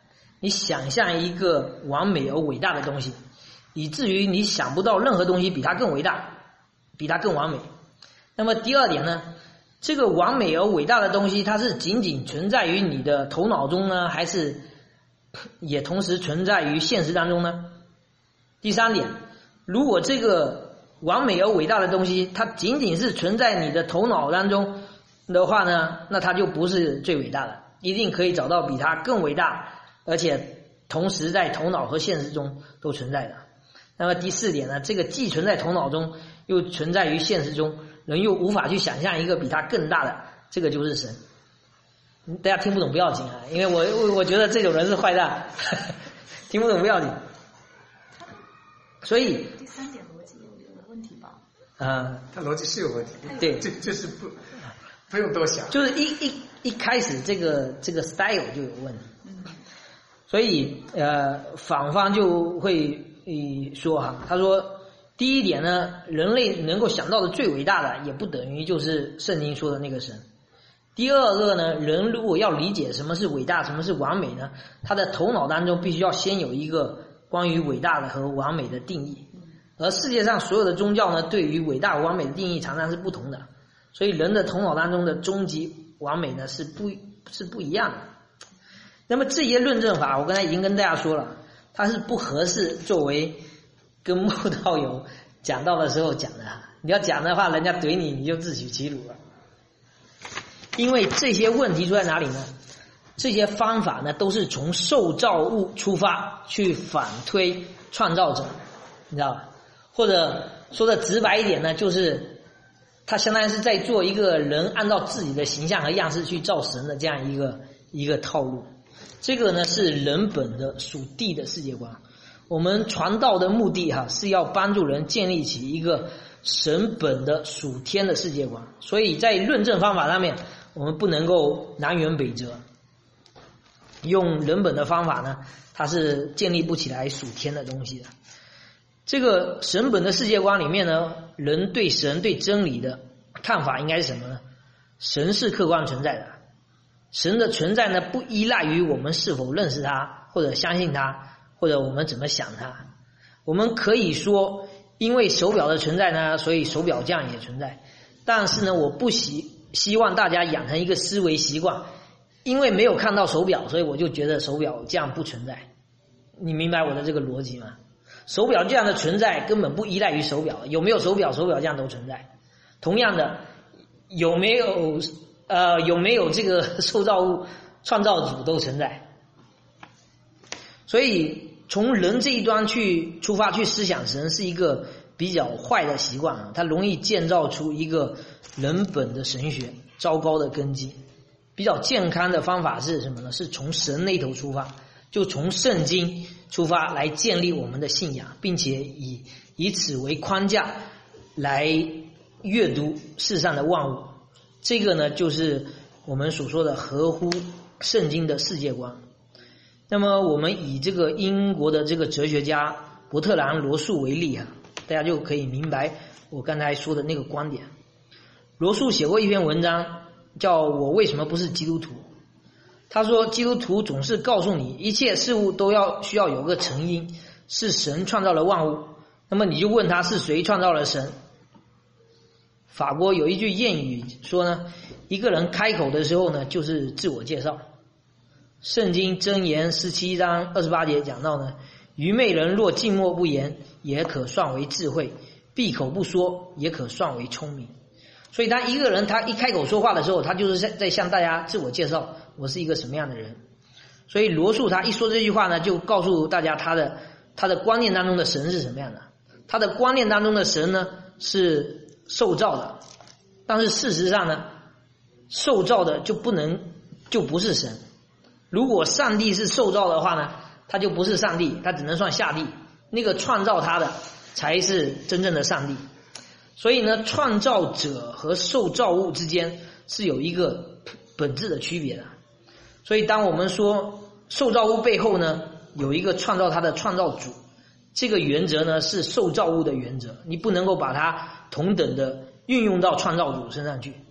你想象一个完美而伟大的东西，以至于你想不到任何东西比它更伟大，比它更完美。那么第二点呢，这个完美而伟大的东西，它是仅仅存在于你的头脑中呢，还是也同时存在于现实当中呢？第三点，如果这个完美而伟大的东西它仅仅是存在你的头脑当中的话呢，那它就不是最伟大的，一定可以找到比它更伟大而且同时在头脑和现实中都存在的。那么第四点呢，这个既存在头脑中又存在于现实中，人又无法去想象一个比它更大的，这个就是神。大家听不懂不要紧啊，因为我我我觉得这种人是坏蛋，听不懂不要紧。所以第三点逻辑有有问题吧？ 啊， 他逻辑是有问题， 对， 这就是不不用多想， 就是一一一开始这个这个 style 就有问题。所以呃，反方就会说哈，他说第一点呢，人类能够想到的最伟大的，也不等于就是圣经说的那个神。第二个呢，人如果要理解什么是伟大，什么是完美呢，他的头脑当中必须要先有一个关于伟大的和完美的定义。而世界上所有的宗教呢，对于伟大和完美的定义常常是不同的，所以人的头脑当中的终极完美呢是不是不一样的。那么这些论证法，我刚才已经跟大家说了，它是不合适作为跟慕道友讲道的时候讲的。你要讲的话，人家怼你，你就自取其辱了。因为这些问题出在哪里呢？这些方法呢，都是从受造物出发去反推创造者，你知道吧？或者说的直白一点呢，就是他相当于是在做一个人按照自己的形象和样式去造神的这样一个一个套路。这个呢是人本的属地的世界观。我们传道的目的哈，是要帮助人建立起一个神本的属天的世界观。所以在论证方法上面，我们不能够南辕北辙。用人本的方法呢，它是建立不起来属天的东西的。这个神本的世界观里面呢，人对神对真理的看法应该是什么呢？神是客观存在的，神的存在呢不依赖于我们是否认识他，或者相信他，或者我们怎么想他。我们可以说，因为手表的存在呢，所以手表匠也存在。但是呢，我不希希望大家养成一个思维习惯，因为没有看到手表，所以我就觉得手表匠不存在。你明白我的这个逻辑吗？手表匠的存在根本不依赖于手表，有没有手表，手表匠都存在。同样的，有没有呃有没有这个受造物、创造主都存在。所以从人这一端去出发去思想神是一个比较坏的习惯啊，它容易建造出一个人本的神学，糟糕的根基。比较健康的方法是什么呢？是从神那头出发，就从圣经出发来建立我们的信仰，并且以以此为框架来阅读世上的万物。这个呢，就是我们所说的合乎圣经的世界观。那么我们以这个英国的这个哲学家伯特兰·罗素为例啊，大家就可以明白我刚才说的那个观点。罗素写过一篇文章叫我为什么不是基督徒。他说基督徒总是告诉你一切事物都要需要有个成因，是神创造了万物，那么你就问他是谁创造了神。法国有一句谚语说呢，一个人开口的时候呢，就是自我介绍。圣经箴言十七章二十八节讲到呢，愚昧人若静默不言，也可算为智慧；闭口不说，也可算为聪明。所以他一个人他一开口说话的时候，他就是在向大家自我介绍我是一个什么样的人。所以罗素他一说这句话呢，就告诉大家他的他的观念当中的神是什么样的。他的观念当中的神呢是受造的，但是事实上呢，受造的就不能就不是神。如果上帝是受造的话呢，他就不是上帝，他只能算下帝。那个创造他的才是真正的上帝。所以呢，创造者和受造物之间是有一个本质的区别的。所以当我们说受造物背后呢有一个创造他的创造主，这个原则呢是受造物的原则，你不能够把它同等的运用到创造主身上去。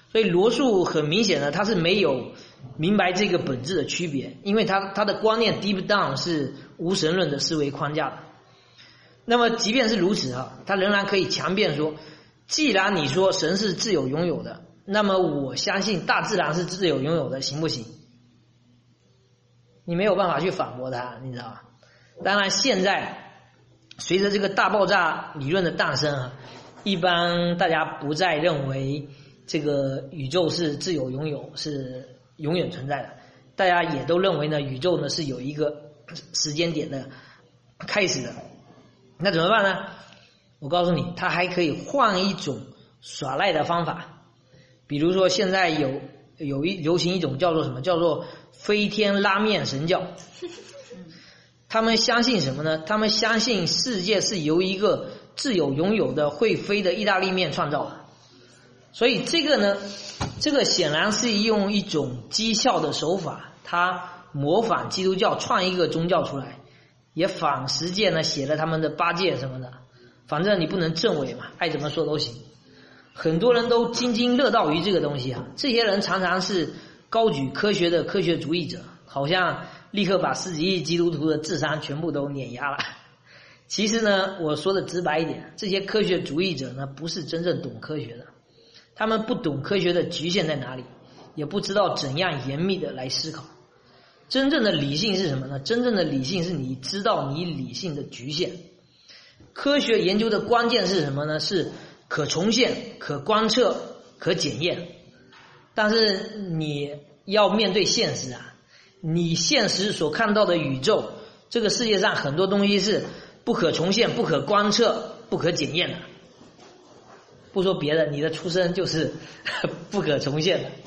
所以罗素很明显的他是没有明白这个本质的区别，因为他他的观念 deep down 是无神论的思维框架的。那么即便是如此哈，他仍然可以强辩说，既然你说神是自由拥有的，那么我相信大自然是自由拥有的，行不行？你没有办法去反驳他，你知道吧？当然现在随着这个大爆炸理论的诞生啊，一般大家不再认为这个宇宙是自由拥有，是永远存在的，大家也都认为呢，宇宙呢是有一个时间点的开始的。那怎么办呢？我告诉你，他还可以换一种耍赖的方法。比如说现在有有一流行一种叫做什么，叫做飞天拉面神教。他们相信什么呢？他们相信世界是由一个自有拥有的会飞的意大利面创造的。所以这个呢，这个显然是用一种讥笑的手法，他模仿基督教创一个宗教出来，也仿十诫呢写了他们的八戒什么的，反正你不能证伪嘛，爱怎么说都行。很多人都津津乐道于这个东西啊，这些人常常是高举科学的科学主义者，好像立刻把十几亿基督徒的智商全部都碾压了。其实呢，我说的直白一点，这些科学主义者呢不是真正懂科学的，他们不懂科学的局限在哪里，也不知道怎样严密的来思考。真正的理性是什么呢？真正的理性是你知道你理性的局限。科学研究的关键是什么呢？是可重现、可观测、可检验。但是你要面对现实啊，你现实所看到的宇宙，这个世界上很多东西是不可重现、不可观测、不可检验的。不说别的，你的出生就是不可重现的。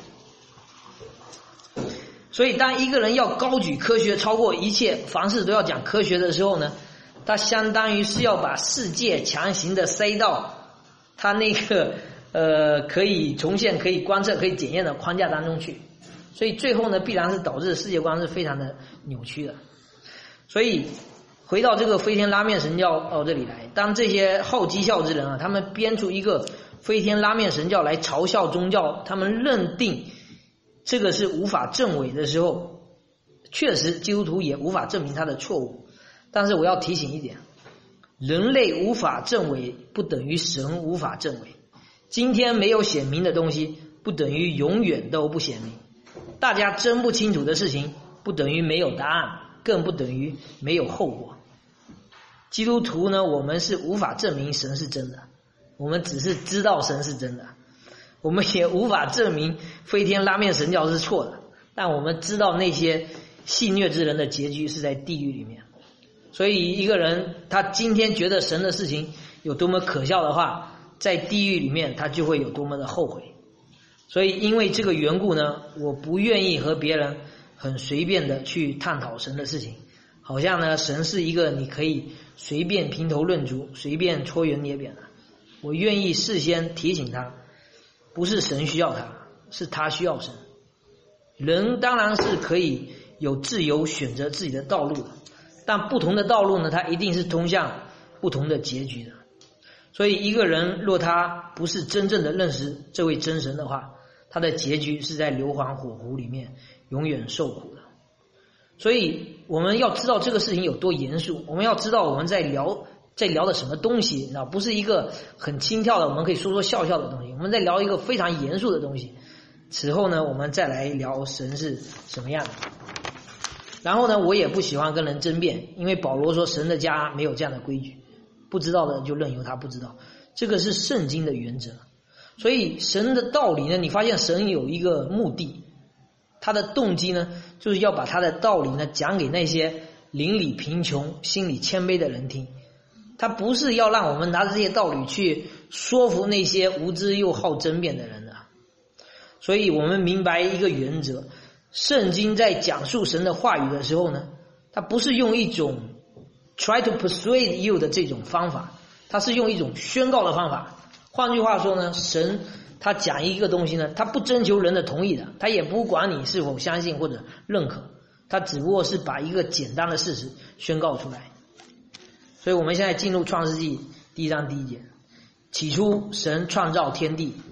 所以当一个人要高举科学超过一切，凡事都要讲科学的时候呢，他相当于是要把世界强行的塞到他那个呃可以重现、可以观测、可以检验的框架当中去。所以最后呢，必然是导致世界观是非常的扭曲的。所以回到这个飞天拉面神教到这里来，当这些好讥笑之人啊，他们编出一个飞天拉面神教来嘲笑宗教，他们认定这个是无法证伪的时候，确实基督徒也无法证明他的错误。但是我要提醒一点，人类无法证伪不等于神无法证伪。今天没有显明的东西不等于永远都不显明，大家争不清楚的事情不等于没有答案，更不等于没有后果。基督徒呢，我们是无法证明神是真的，我们只是知道神是真的。我们也无法证明飞天拉面神教是错的，但我们知道那些戏谑之人的结局是在地狱里面。所以一个人他今天觉得神的事情有多么可笑的话，在地狱里面他就会有多么的后悔。所以因为这个缘故呢，我不愿意和别人很随便的去探讨神的事情，好像呢神是一个你可以随便评头论足、随便戳圆捏扁的。我愿意事先提醒他，不是神需要他，是他需要神。人当然是可以有自由选择自己的道路的，但不同的道路呢，它一定是通向不同的结局的。所以一个人若他不是真正的认识这位真神的话，他的结局是在硫磺火湖里面永远受苦的。所以我们要知道这个事情有多严肃，我们要知道我们在聊在聊的什么东西，你知道，不是一个很轻佻的我们可以说说笑笑的东西，我们在聊一个非常严肃的东西。此后呢，我们再来聊神是什么样的。然后呢，我也不喜欢跟人争辩，因为保罗说神的家没有这样的规矩，不知道的就任由他不知道，这个是圣经的原则。所以神的道理呢，你发现神有一个目的，他的动机呢，就是要把他的道理呢讲给那些邻里贫穷、心里谦卑的人听。他不是要让我们拿着这些道理去说服那些无知又好争辩的人的。所以我们明白一个原则，圣经在讲述神的话语的时候呢，它不是用一种 try to persuade you 的这种方法，它是用一种宣告的方法。换句话说呢，神他讲一个东西呢，他不征求人的同意的，他也不管你是否相信或者认可，他只不过是把一个简单的事实宣告出来。所以我们现在进入创世纪第一章第一节，起初神创造天地，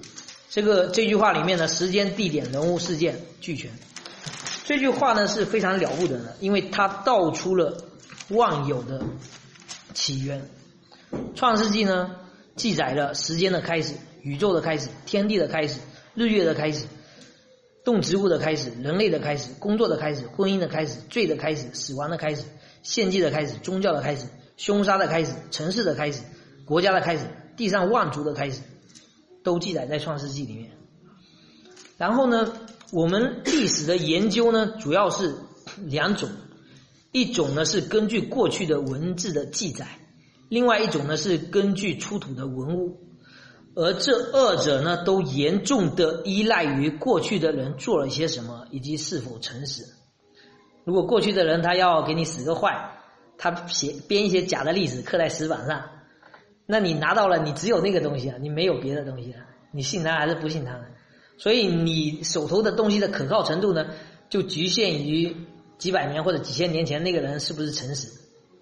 这个这句话里面呢，时间、地点、人物、事件俱全。这句话呢是非常了不得的，因为它道出了万有的起源。创世纪呢记载了时间的开始、宇宙的开始、天地的开始、日月的开始、动植物的开始、人类的开始、工作的开始、婚姻的开始、罪的开始、死亡的开始、献祭的开始、宗教的开始、凶杀的开始、城市的开始、国家的开始、地上万族的开始，都记载在创世纪里面。然后呢，我们历史的研究呢主要是两种，一种呢是根据过去的文字的记载，另外一种呢是根据出土的文物，而这二者呢都严重的依赖于过去的人做了些什么以及是否诚实。如果过去的人他要给你使个坏，他写编一些假的历史刻在石板上，那你拿到了你只有那个东西啊，你没有别的东西啊，你信他还是不信他呢？所以你手头的东西的可靠程度呢就局限于几百年或者几千年前那个人是不是诚实。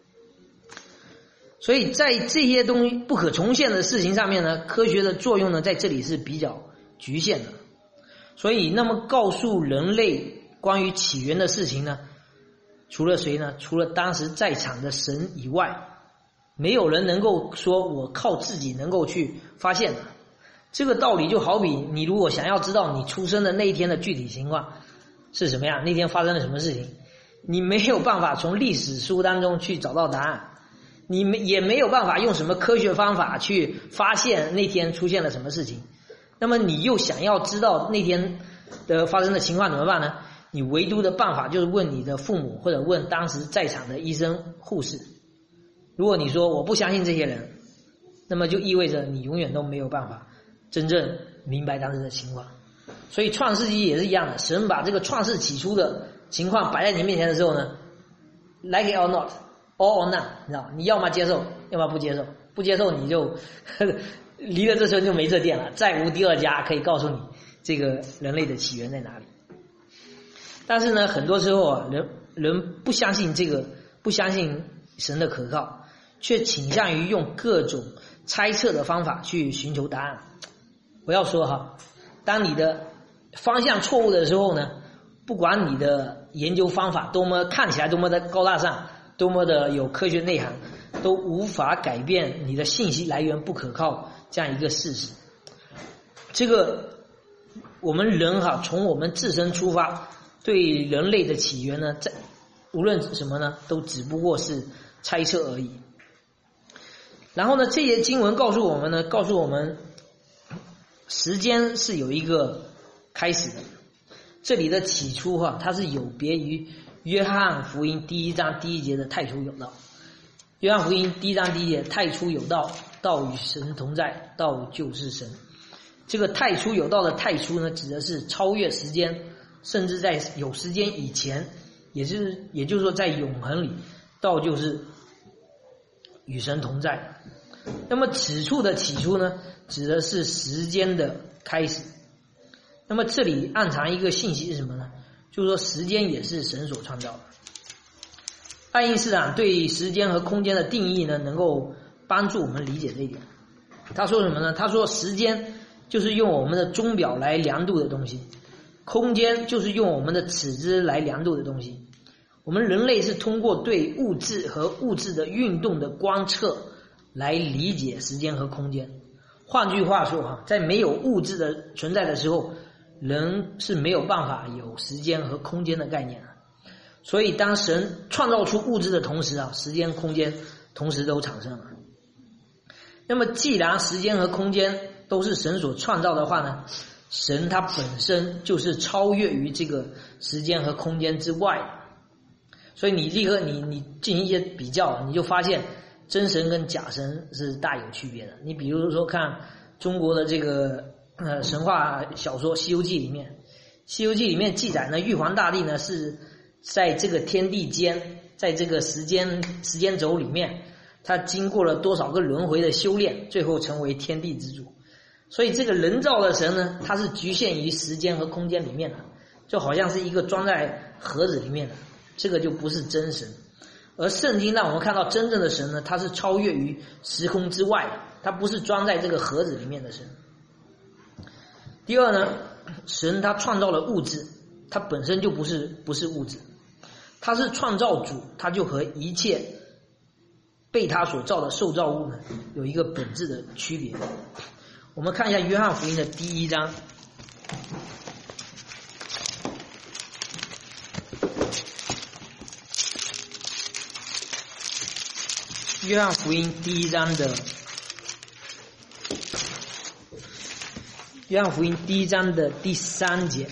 所以在这些东西不可重现的事情上面呢，科学的作用呢在这里是比较局限的。所以那么告诉人类关于起源的事情呢，除了谁呢？除了当时在场的神以外，没有人能够说我靠自己能够去发现的。这个道理就好比你如果想要知道你出生的那一天的具体情况是什么样，那天发生了什么事情，你没有办法从历史书当中去找到答案，你也没有办法用什么科学方法去发现那天出现了什么事情。那么你又想要知道那天的发生的情况怎么办呢？你唯独的办法就是问你的父母或者问当时在场的医生护士。如果你说我不相信这些人，那么就意味着你永远都没有办法真正明白当时的情况。所以创世纪也是一样的，神把这个创世起初的情况摆在你面前的时候呢 like it or not all or none， 你知道你要么接受要么不接受，不接受你就呵呵离了这村就没这店了，再无第二家可以告诉你这个人类的起源在哪里。但是呢很多时候啊，人人不相信这个，不相信神的可靠，却倾向于用各种猜测的方法去寻求答案。我要说哈，当你的方向错误的时候呢，不管你的研究方法多么看起来多么的高大上，多么的有科学内涵，都无法改变你的信息来源不可靠这样一个事实。这个我们人哈，从我们自身出发，对人类的起源呢，在无论什么呢，都只不过是猜测而已。然后呢，这些经文告诉我们呢，告诉我们时间是有一个开始的。这里的起初哈，它是有别于约翰福音第一章第一节的太初有道。约翰福音第一章第一节，太初有道，道与神同在，道就是神。这个太初有道的太初呢，指的是超越时间，甚至在有时间以前，也是也就是说在永恒里，道就是与神同在。那么此处的起初呢，指的是时间的开始。那么这里暗藏一个信息是什么呢？就是说时间也是神所创造的。爱因斯坦对时间和空间的定义呢，能够帮助我们理解这一点。他说什么呢？他说时间就是用我们的钟表来量度的东西，空间就是用我们的尺子来量度的东西。我们人类是通过对物质和物质的运动的观测来理解时间和空间。换句话说哈，在没有物质的存在的时候，人是没有办法有时间和空间的概念的。所以当神创造出物质的同时啊，时间空间同时都产生了。那么既然时间和空间都是神所创造的话呢，神它本身就是超越于这个时间和空间之外的。所以你立刻你你进行一些比较，你就发现真神跟假神是大有区别的。你比如说看中国的这个呃神话小说《西游记》里面，《西游记》里面记载呢，玉皇大帝呢是在这个天地间，在这个时间时间轴里面，他经过了多少个轮回的修炼，最后成为天地之主。所以这个人造的神呢，它是局限于时间和空间里面的，就好像是一个装在盒子里面的，这个就不是真神。而圣经让我们看到真正的神呢，它是超越于时空之外的，它不是装在这个盒子里面的神。 第二呢，神他创造了物质，他本身就不是不是物质，他是创造主，他就和一切被他所造的受造物呢有一个本质的区别。我们看一下约翰福音的第一章。约翰福音第一章的约翰福音第一章的第三节，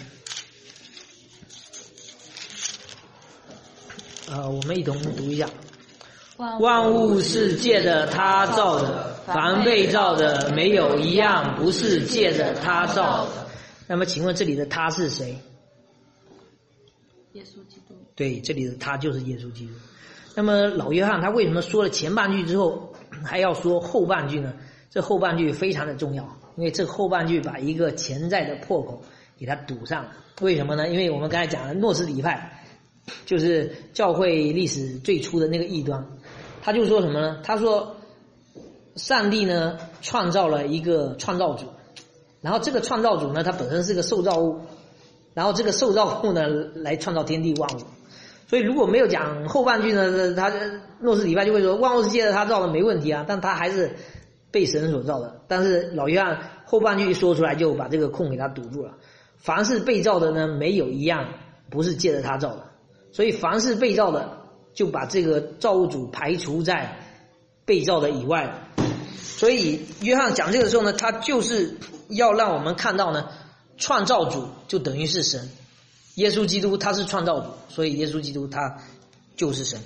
呃，我们一同读一下。万物是借着他造的，凡被造的没有一样不是借着他造的。那么请问这里的他是谁？ 耶稣基督。 对，这里的他就是耶稣基督。那么老约翰他为什么说了前半句之后还要说后半句呢？这后半句非常的重要，因为这后半句把一个潜在的破口给它堵上了。为什么呢？因为我们刚才讲了诺斯底派就是教会历史最初的那个异端，他就说什么呢？他说上帝呢创造了一个创造主，然后这个创造主呢他本身是个受造物，然后这个受造物呢来创造天地万物。所以如果没有讲后半句呢，他诺斯底派就会说万物是借着他造的没问题啊，但他还是被神所造的。但是老约翰后半句一说出来就把这个空给他堵住了。凡是被造的呢，没有一样不是借着他造的。所以凡是被造的就把这个造物主排除在被造的以外了。所以约翰讲这个时候呢，他就是要让我们看到呢，创造主就等于是神。耶稣基督他是创造主，所以耶稣基督他就是神。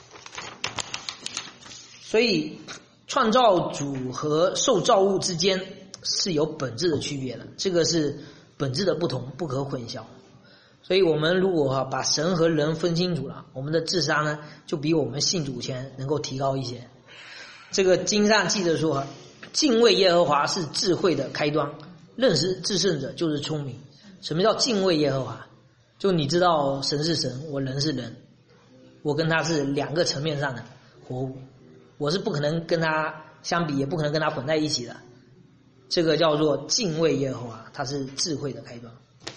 所以创造主和受造物之间是有本质的区别的，这个是本质的不同，不可混淆。所以我们如果把神和人分清楚了，我们的智商呢就比我们信主前能够提高一些。这个经上记着说，敬畏耶和华是智慧的开端，认识至圣者就是聪明。什么叫敬畏耶和华？就你知道神是神，我人是人，我跟他是两个层面上的活物，我是不可能跟他相比，也不可能跟他混在一起的。这个叫做敬畏耶和华，它是智慧的开端。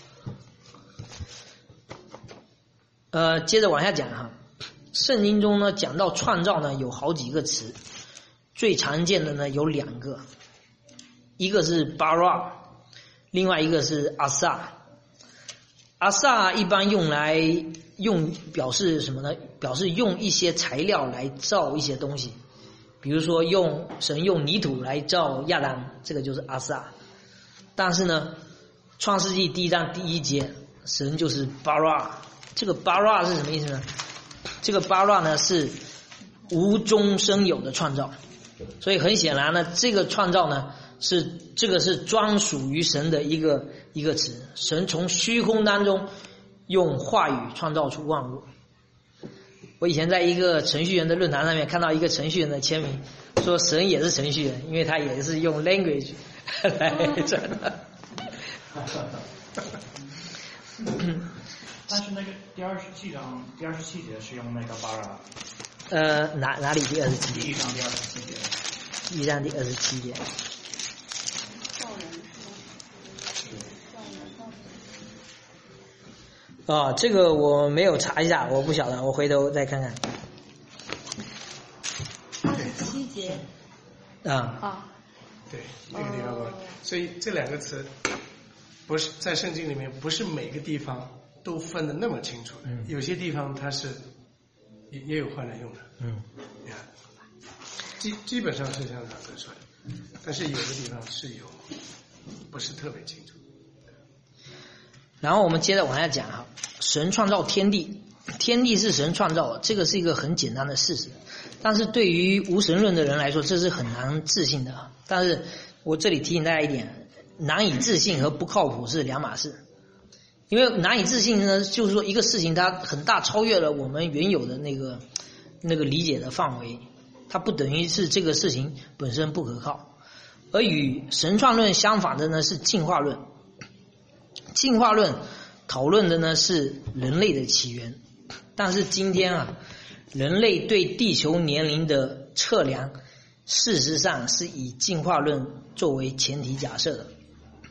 呃，接着往下讲哈，圣经中呢讲到创造呢有好几个词，最常见的呢有两个，一个是巴拉，另外一个是阿萨。阿萨一般用来用表示什么呢？表示用一些材料来造一些东西，比如说用神用泥土来造亚当，这个就是阿萨。但是呢，创世纪第一章第一节，神就是巴拉。这个巴拉是什么意思呢？这个巴拉呢是无中生有的创造，所以很显然呢，这个创造呢是这个是专属于神的一个一个词。神从虚空当中用话语创造出万物。我以前在一个程序员的论坛上面看到一个程序员的签名，说神也是程序员，因为他也是用 language 来传的。 但是那个第二十七章第二十七节是用那个巴拉。 呃，哪哪里第二十七节？ 第一章第二十七节。 第一章第二十七节。哦，这个我没有查一下，我不晓得，我回头再看看。 二十七节。 啊。 啊。 对，这个地方吧。所以这两个词，不是在圣经里面，不是每个地方都分得那么清楚。嗯。有些地方它是也也有换来用的。 嗯。 你看，基基本上是这样打得出来，但是有的地方是有，不是特别清楚。 然后我们接着往下讲哈，神创造天地，天地是神创造的，这个是一个很简单的事实，但是对于无神论的人来说，这是很难置信的。但是我这里提醒大家一点，难以置信和不靠谱是两码事。因为难以置信呢，就是说一个事情它很大超越了我们原有的那个那个理解的范围，它不等于是这个事情本身不可靠。而与神创论相反的呢是进化论。进化论讨论的呢是人类的起源，但是今天啊，人类对地球年龄的测量，事实上是以进化论作为前提假设的。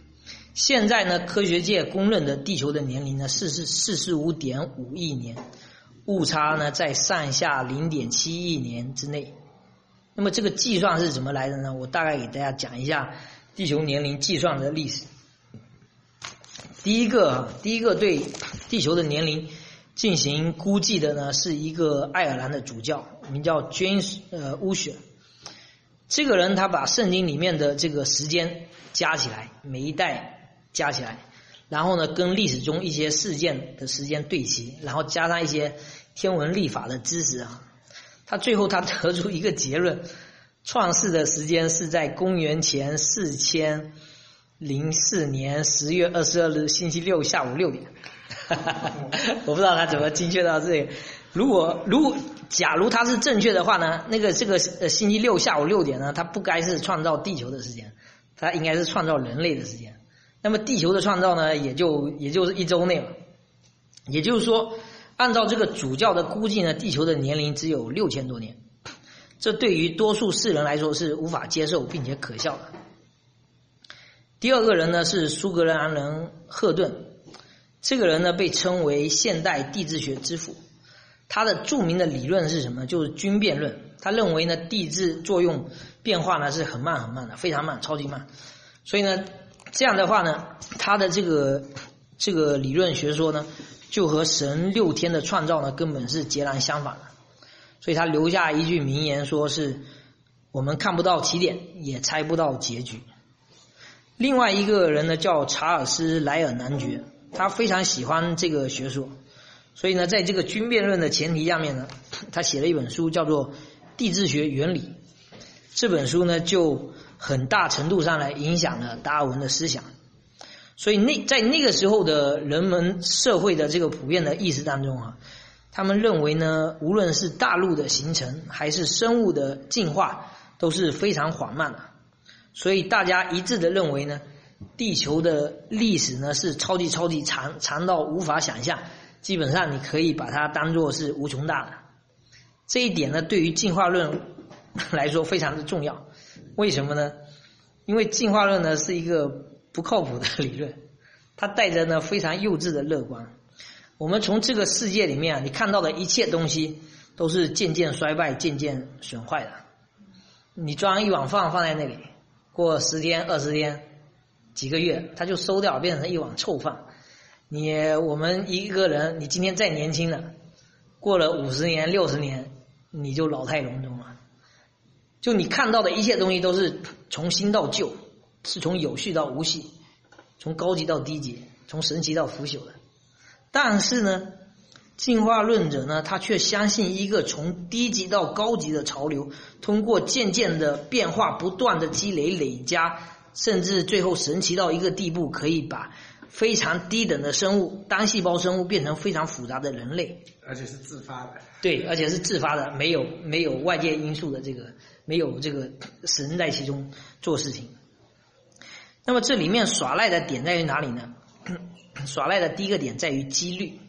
现在呢，科学界公认的地球的年龄呢是是四十五点五亿年，误差呢在上下零点七亿年之内。那么这个计算是怎么来的呢？我大概给大家讲一下地球年龄计算的历史。第一个，第一个对地球的年龄进行估计的呢，是一个爱尔兰的主教，名叫 James 呃 Ussher。这个人他把圣经里面的这个时间加起来，每一代加起来，然后呢跟历史中一些事件的时间对齐，然后加上一些天文历法的知识啊，他最后他得出一个结论：创世的时间是在公元前四千零四年十月二十二日星期六下午六点。我不知道他怎么精确到这个。如果如果假如他是正确的话呢，那个这个呃星期六下午六点呢，他不该是创造地球的时间，他应该是创造人类的时间。那么地球的创造呢，也就也就是一周内了。也就是说，按照这个主教的估计呢，地球的年龄只有六千多年，这对于多数世人来说是无法接受并且可笑的。第二个人呢是苏格兰人赫顿，这个人呢被称为现代地质学之父。他的著名的理论是什么？就是均变论。他认为呢，地质作用变化呢是很慢很慢的，非常慢，超级慢。所以呢，这样的话呢，他的这个这个理论学说呢，就和神六天的创造呢根本是截然相反的。所以他留下一句名言，说是我们看不到起点，也猜不到结局。另外一个人呢叫查尔斯·莱尔男爵，他非常喜欢这个学说。所以呢，在这个均变论的前提下面呢，他写了一本书叫做《地质学原理》。这本书呢，就很大程度上来影响了达尔文的思想。所以那在那个时候的人们社会的这个普遍的意识当中啊，他们认为呢，无论是大陆的形成还是生物的进化，都是非常缓慢的。所以大家一致的认为呢，地球的历史呢是超级超级长，长到无法想象。基本上你可以把它当作是无穷大的。这一点呢，对于进化论来说非常的重要。为什么呢？因为进化论呢是一个不靠谱的理论，它带着呢非常幼稚的乐观。我们从这个世界里面啊，你看到的一切东西都是渐渐衰败、渐渐损坏的。你装一碗饭放在那里，过十天、二十天、几个月，它就馊掉，变成一碗臭饭。你我们一个人，你今天再年轻了，过了五十年、六十年，你就老态龙钟了。就你看到的一切东西都是从新到旧，是从有序到无序，从高级到低级，从神奇到腐朽的。但是呢，进化论者呢，他却相信一个从低级到高级的潮流，通过渐渐的变化，不断的积累累加，甚至最后神奇到一个地步，可以把非常低等的生物，单细胞生物变成非常复杂的人类， 而且是自发的。 对，而且是自发的，没有没有外界因素的，这个没有这个神在其中做事情。那么这里面耍赖的点在于哪里呢？耍赖的第一个点在于几率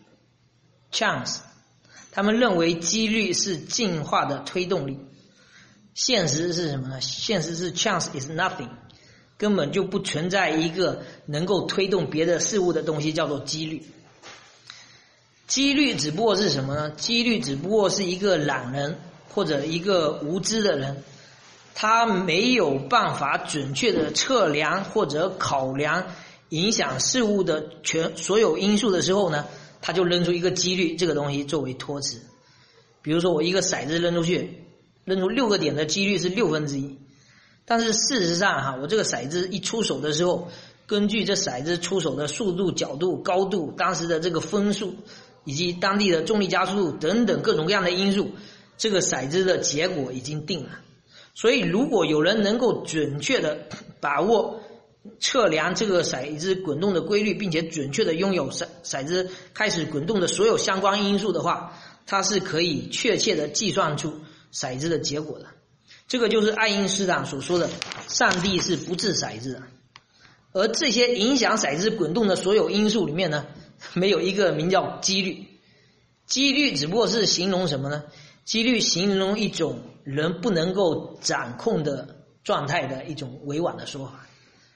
chance， 他们认为几率是进化的推动力。现实是什么呢？现实是 chance is nothing，根本就不存在一个能够推动别的事物的东西叫做几率。几率只不过是什么呢？几率只不过是一个懒人或者一个无知的人，他没有办法准确的测量或者考量影响事物的全所有因素的时候呢，他就扔出一个几率这个东西作为托词。比如说我一个骰子扔出去，扔出六个点的几率是六分之一。但是事实上哈，我这个骰子一出手的时候，根据这骰子出手的速度、角度、高度、当时的这个分数，以及当地的重力加速度等等各种各样的因素，这个骰子的结果已经定了。所以如果有人能够准确的把握测量这个骰子滚动的规律，并且准确的拥有骰骰子开始滚动的所有相关因素的话，它是可以确切的计算出骰子的结果的。这个就是爱因斯坦所说的上帝是不掷骰子的。而这些影响骰子滚动的所有因素里面呢，没有一个名叫几率。几率只不过是形容什么呢？几率形容一种人不能够掌控的状态的一种委婉的说法。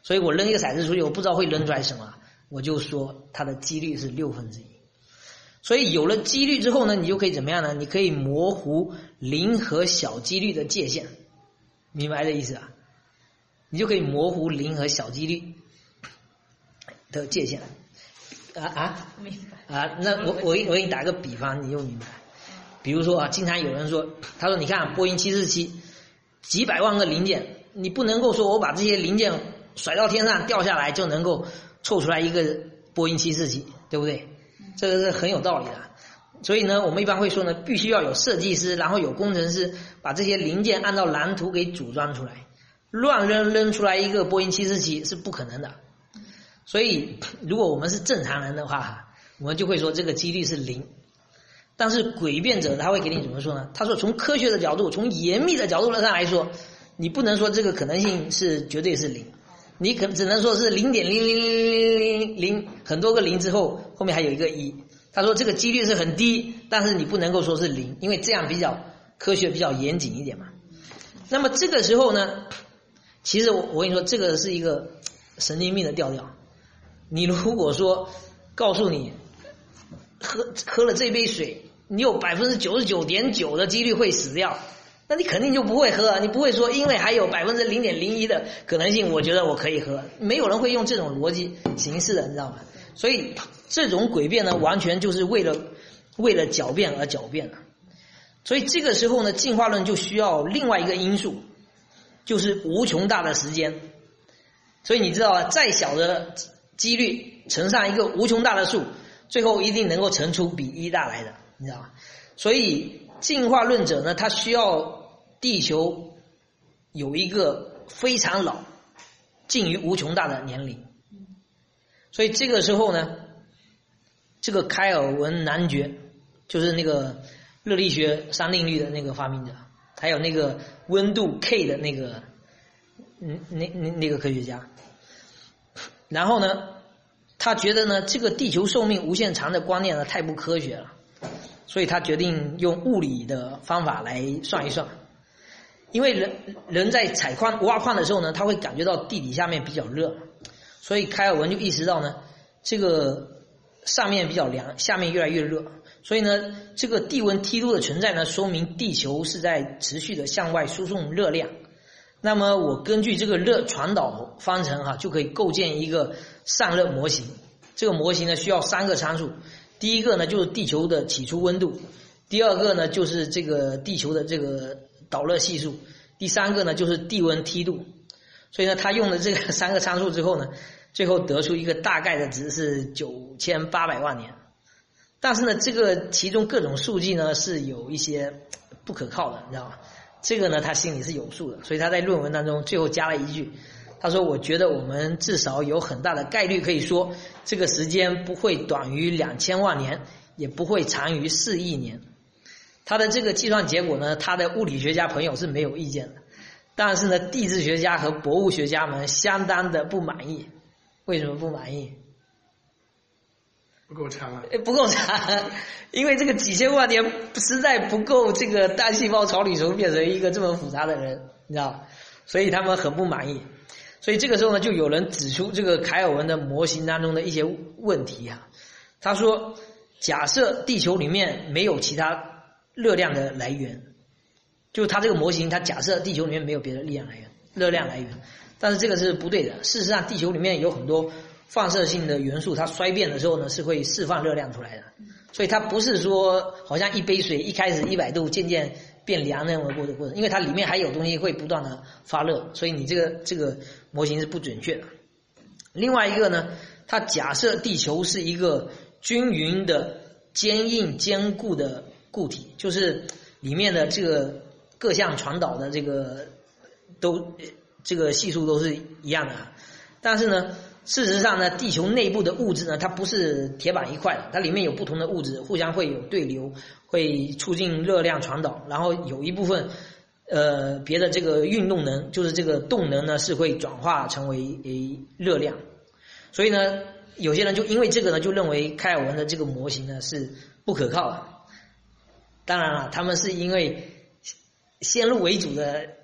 所以我扔一个骰子出去，我不知道会扔出来什么，我就说它的几率是六分之一。所以有了几率之后呢，你就可以怎么样呢？你可以模糊零和小几率的界限，明白这意思啊？你就可以模糊零和小几率的界限。啊啊， 明白啊，那我我我给你打个比方，你就明白。比如说啊，经常有人说，他说你看波音七四七几百万个零件，你不能够说我把这些零件甩到天上掉下来就能够凑出来一个波音七四七，对不对？这个是很有道理的。所以呢，我们一般会说呢，必须要有设计师，然后有工程师把这些零件按照蓝图给组装出来，乱扔扔出来一个波音七四七是不可能的。所以如果我们是正常人的话，我们就会说这个几率是零。但是诡辩者他会给你怎么说呢？他说从科学的角度，从严密的角度上来说，你不能说这个可能性是绝对是零，你可只能说是零点零零零零零零很多个零之后后面还有一个一。他说这个几率是很低，但是你不能够说是零，因为这样比较科学比较严谨一点嘛。那么这个时候呢，其实我我跟你说，这个是一个神经病的调调。你如果说告诉你喝喝了这杯水，你有百分之九十九点九的几率会死掉，那你肯定就不会喝，你不会说因为还有百分之零点零一的可能性，我觉得我可以喝，没有人会用这种逻辑形式的，你知道吗？所以这种诡辩呢，完全就是为了为了狡辩而狡辩的。所以这个时候呢，进化论就需要另外一个因素，就是无穷大的时间。所以你知道啊，再小的几率乘上一个无穷大的数，最后一定能够乘出比一大来的，你知道吗？所以进化论者呢，他需要地球有一个非常老、近于无穷大的年龄。所以这个时候呢，这个开尔文男爵就是那个热力学三定律的那个发明者，还有那个温度 K 的那个嗯那那那个科学家。然后呢，他觉得呢，这个地球寿命无限长的观念呢太不科学了，所以他决定用物理的方法来算一算。因为人人在采矿挖矿的时候呢，他会感觉到地底下面比较热，所以开尔文就意识到呢，这个上面比较凉，下面越来越热，所以呢，这个地温梯度的存在呢，说明地球是在持续的向外输送热量。那么我根据这个热传导方程哈，就可以构建一个散热模型。这个模型呢需要三个参数，第一个呢就是地球的起初温度，第二个呢就是这个地球的这个导热系数，第三个呢就是地温梯度。所以呢，他用了这个三个参数之后呢，最后得出一个大概的值是九千八百万年。但是呢，这个其中各种数据呢是有一些不可靠的，你知道吗？这个呢，他心里是有数的，所以他在论文当中最后加了一句，他说：“我觉得我们至少有很大的概率可以说，这个时间不会短于两千万年，也不会长于四亿年。”他的这个计算结果呢，他的物理学家朋友是没有意见的，但是呢，地质学家和博物学家们相当的不满意。为什么不满意？ 不够长啊！ 不够长，因为这个几千万年实在不够这个单细胞草履虫变成一个这么复杂的人，你知道，所以他们很不满意。所以这个时候呢，就有人指出这个凯尔文的模型当中的一些问题啊。他说，假设地球里面没有其他热量的来源，就他这个模型，他假设地球里面没有别的力量来源、热量来源，但是这个是不对的。事实上，地球里面有很多放射性的元素，它衰变的时候呢是会释放热量出来的，所以它不是说好像一杯水一开始一百度渐渐变凉那么过的过程，因为它里面还有东西会不断的发热，所以你这个这个模型是不准确的。另外一个呢，它假设地球是一个均匀的坚硬坚固的固体，就是里面的这个各项传导的这个都这个系数都是一样的，但是呢，事实上呢，地球内部的物质呢，它不是铁板一块的，它里面有不同的物质，互相会有对流，会促进热量传导，然后有一部分呃别的这个运动能，就是这个动能呢，是会转化成为诶热量。所以呢，有些人就因为这个呢，就认为开尔文的这个模型呢是不可靠的。当然了，他们是因为先入为主的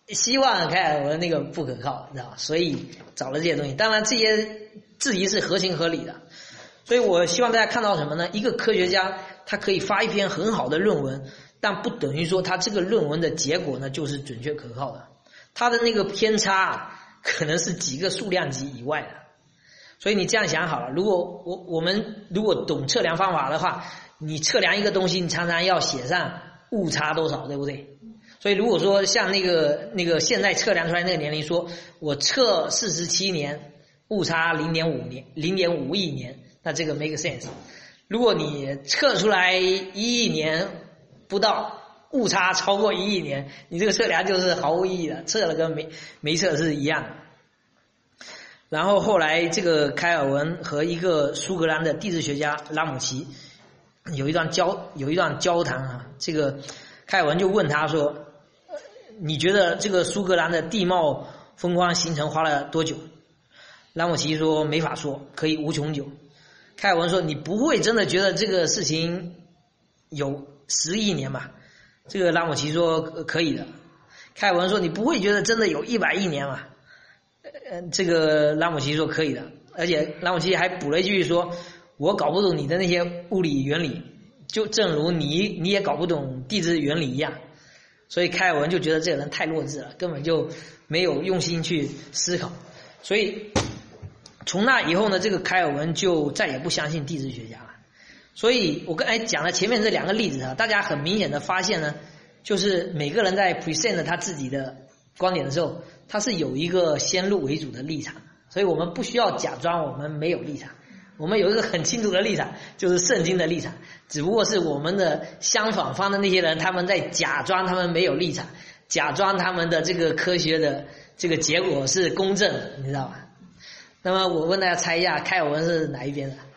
希望开尔文那个不可靠，知道吧？所以找了这些东西。当然，这些质疑是合情合理的。所以我希望大家看到什么呢？一个科学家他可以发一篇很好的论文，但不等于说他这个论文的结果呢就是准确可靠的。他的那个偏差可能是几个数量级以外的。所以你这样想好了，如果我我们如果懂测量方法的话，你测量一个东西，你常常要写上误差多少，对不对？所以如果说像那个那个现在测量出来那个年龄，说我测四十七年，误差零点五年，零点五亿年，那这个 make sense。如果你测出来一亿年不到，误差超过一亿年，你这个测量就是毫无意义的，测了跟没没测是一样的。然后后来这个开尔文和一个苏格兰的地质学家拉姆齐有一段交有一段交谈啊，这个开尔文就问他说，你觉得这个苏格兰的地貌风光形成花了多久？拉姆齐说没法说，可以无穷久。开尔文说你不会真的觉得这个事情有十亿年吧？这个拉姆齐说可以的。开尔文说你不会觉得真的有一百亿年吧？呃，这个拉姆齐说可以的。而且拉姆齐还补了一句说，我搞不懂你的那些物理原理，就正如你你也搞不懂地质原理一样。所以开尔文就觉得这个人太弱智了，根本就没有用心去思考。所以从那以后呢，这个开尔文就再也不相信地质学家了。所以我刚才讲了前面这两个例子啊，大家很明显的发现呢，就是每个人在 present 他自己的观点的时候，他是有一个先入为主的立场。所以我们不需要假装我们没有立场，我们有一个很清楚的立场，就是圣经的立场。只不过是我们的相反方的那些人，他们在假装他们没有立场，假装他们的这个科学的这个结果是公正的，你知道吧？那么我问大家猜一下，开尔文是哪一边的？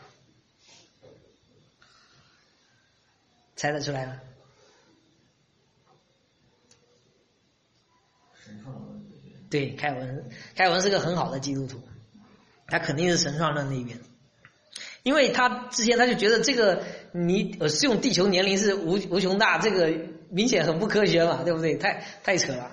猜得出来吗？对，开尔文，开尔文是个很好的基督徒，他肯定是神创论那一边，因为他之前他就觉得这个你呃是用地球年龄是无无穷大，这个明显很不科学嘛，对不对？太太扯了。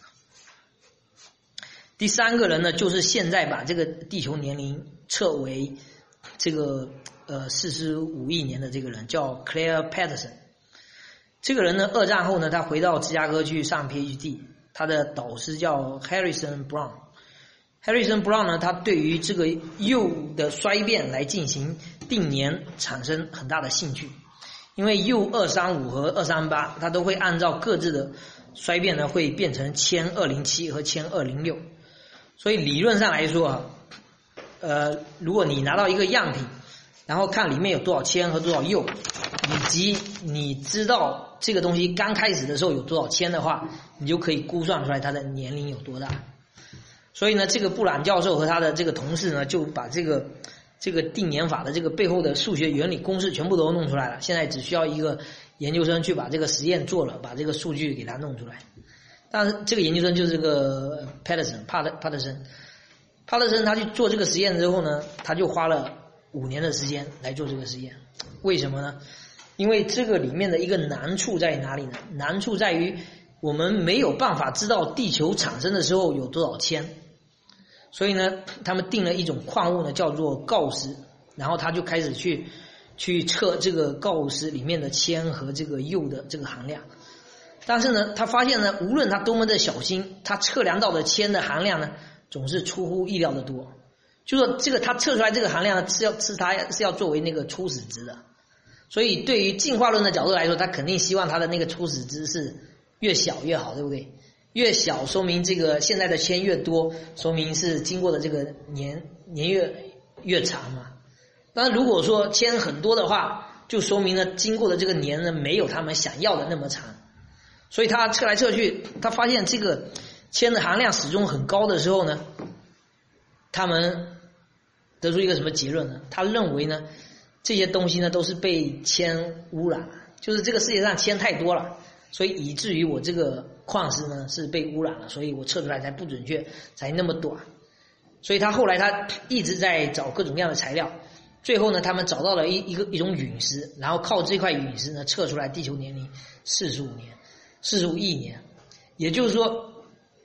第三个人呢，就是现在把这个地球年龄测为这个呃四十五亿年的这个人，叫 Claire Patterson。这个人呢，二战后呢，他回到芝加哥去上 PhD。他的导师叫 Harrison Brown。Harrison Brown 呢，他对于这个铀的衰变来进行定年产生很大的兴趣，因为铀二三五和二三八，它都会按照各自的衰变呢，会变成铅二零七和铅二零六。所以理论上来说啊，呃，如果你拿到一个样品，然后看里面有多少铅和多少铀，以及你知道这个东西刚开始的时候有多少铅的话，你就可以估算出来它的年龄有多大。所以呢，这个布朗教授和他的这个同事呢，就把这个这个定年法的这个背后的数学原理公式全部都弄出来了。现在只需要一个研究生去把这个实验做了，把这个数据给他弄出来。但是这个研究生就是这个 Patterson 帕特帕特森，帕特森他去做这个实验之后呢，他就花了五年的时间来做这个实验。为什么呢？因为这个里面的一个难处在哪里呢？难处在于我们没有办法知道地球产生的时候有多少铅，所以呢，他们定了一种矿物呢，叫做锆石，然后他就开始去去测这个锆石里面的铅和这个铀的这个含量。但是呢，他发现呢，无论他多么的小心，他测量到的铅的含量呢，总是出乎意料的多。就说这个他测出来这个含量呢，是要是他是要作为那个初始值的。所以对于进化论的角度来说，他肯定希望他的那个初始值是越小越好，对不对？越小说明这个现在的铅越多，说明是经过的这个年年月越长嘛。但是如果说铅很多的话，就说明呢经过的这个年呢没有他们想要的那么长。所以他测来测去，他发现这个铅的含量始终很高的时候呢，他们得出一个什么结论呢？他认为呢，这些东西呢都是被铅污染了，就是这个世界上铅太多了，所以以至于我这个矿石呢是被污染了，所以我测出来才不准确，才那么短。所以他后来他一直在找各种各样的材料，最后呢他们找到了一一个一种陨石，然后靠这块陨石呢测出来地球年龄四十五年四十五亿年。也就是说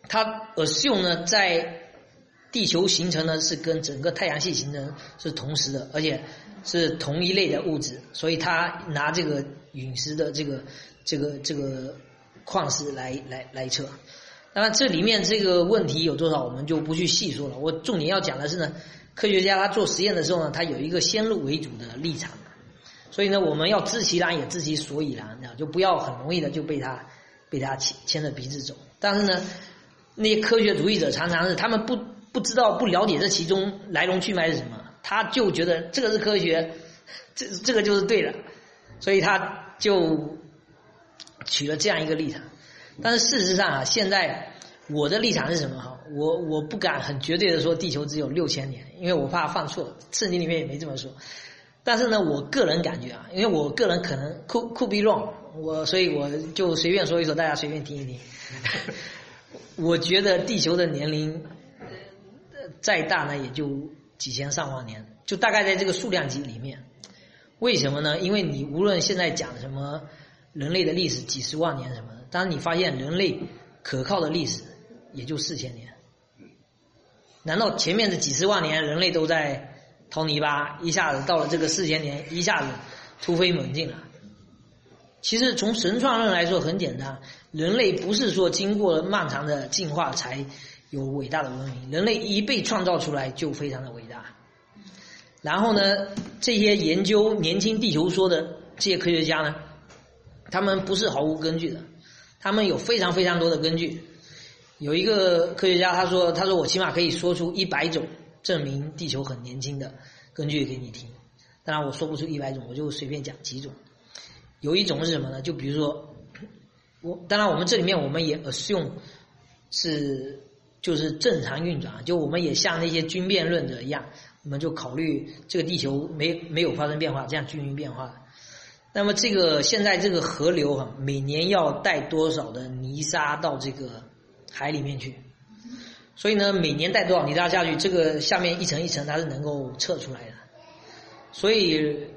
它 assume 呢在地球形成呢是跟整个太阳系形成是同时的，而且是同一类的物质，所以他拿这个陨石的这个这个这个矿石来来来测。当然这里面这个问题有多少我们就不去细说了，我重点要讲的是呢，科学家他做实验的时候呢，他有一个先入为主的立场，所以呢我们要知其然也知其所以然，就不要很容易的就被他被他牵牵着鼻子走。但是呢那些科学主义者常常是他们不不知道不了解这其中来龙去脉是什么，他就觉得这个是科学，这这个就是对的，所以他就取了这样一个立场。但是事实上啊，现在我的立场是什么哈？我我不敢很绝对的说地球只有六千年，因为我怕犯错，圣经里面也没这么说。但是呢，我个人感觉啊，因为我个人可能 could could be wrong， 我所以我就随便说一说，大家随便听一听。我觉得地球的年龄再大呢，也就几千上万年，就大概在这个数量级里面。为什么呢？因为你无论现在讲什么人类的历史几十万年什么的，当你发现人类可靠的历史也就四千年，难道前面的几十万年人类都在掏泥巴，一下子到了这个四千年一下子突飞猛进了？其实从神创论来说很简单，人类不是说经过了漫长的进化才有伟大的文明，人类一被创造出来就非常的伟大。然后呢，这些研究年轻地球说的这些科学家呢，他们不是毫无根据的，他们有非常非常多的根据。有一个科学家他说他说我起码可以说出一百种证明地球很年轻的根据给你听。当然我说不出一百种，我就随便讲几种。有一种是什么呢？就比如说我当然我们这里面我们也 assume 是就是正常运转，就我们也像那些均变论者一样，我们就考虑这个地球没没有发生变化，这样均匀变化。那么这个现在这个河流啊，每年要带多少的泥沙到这个海里面去？所以呢，每年带多少泥沙下去，这个下面一层一层它是能够测出来的。所以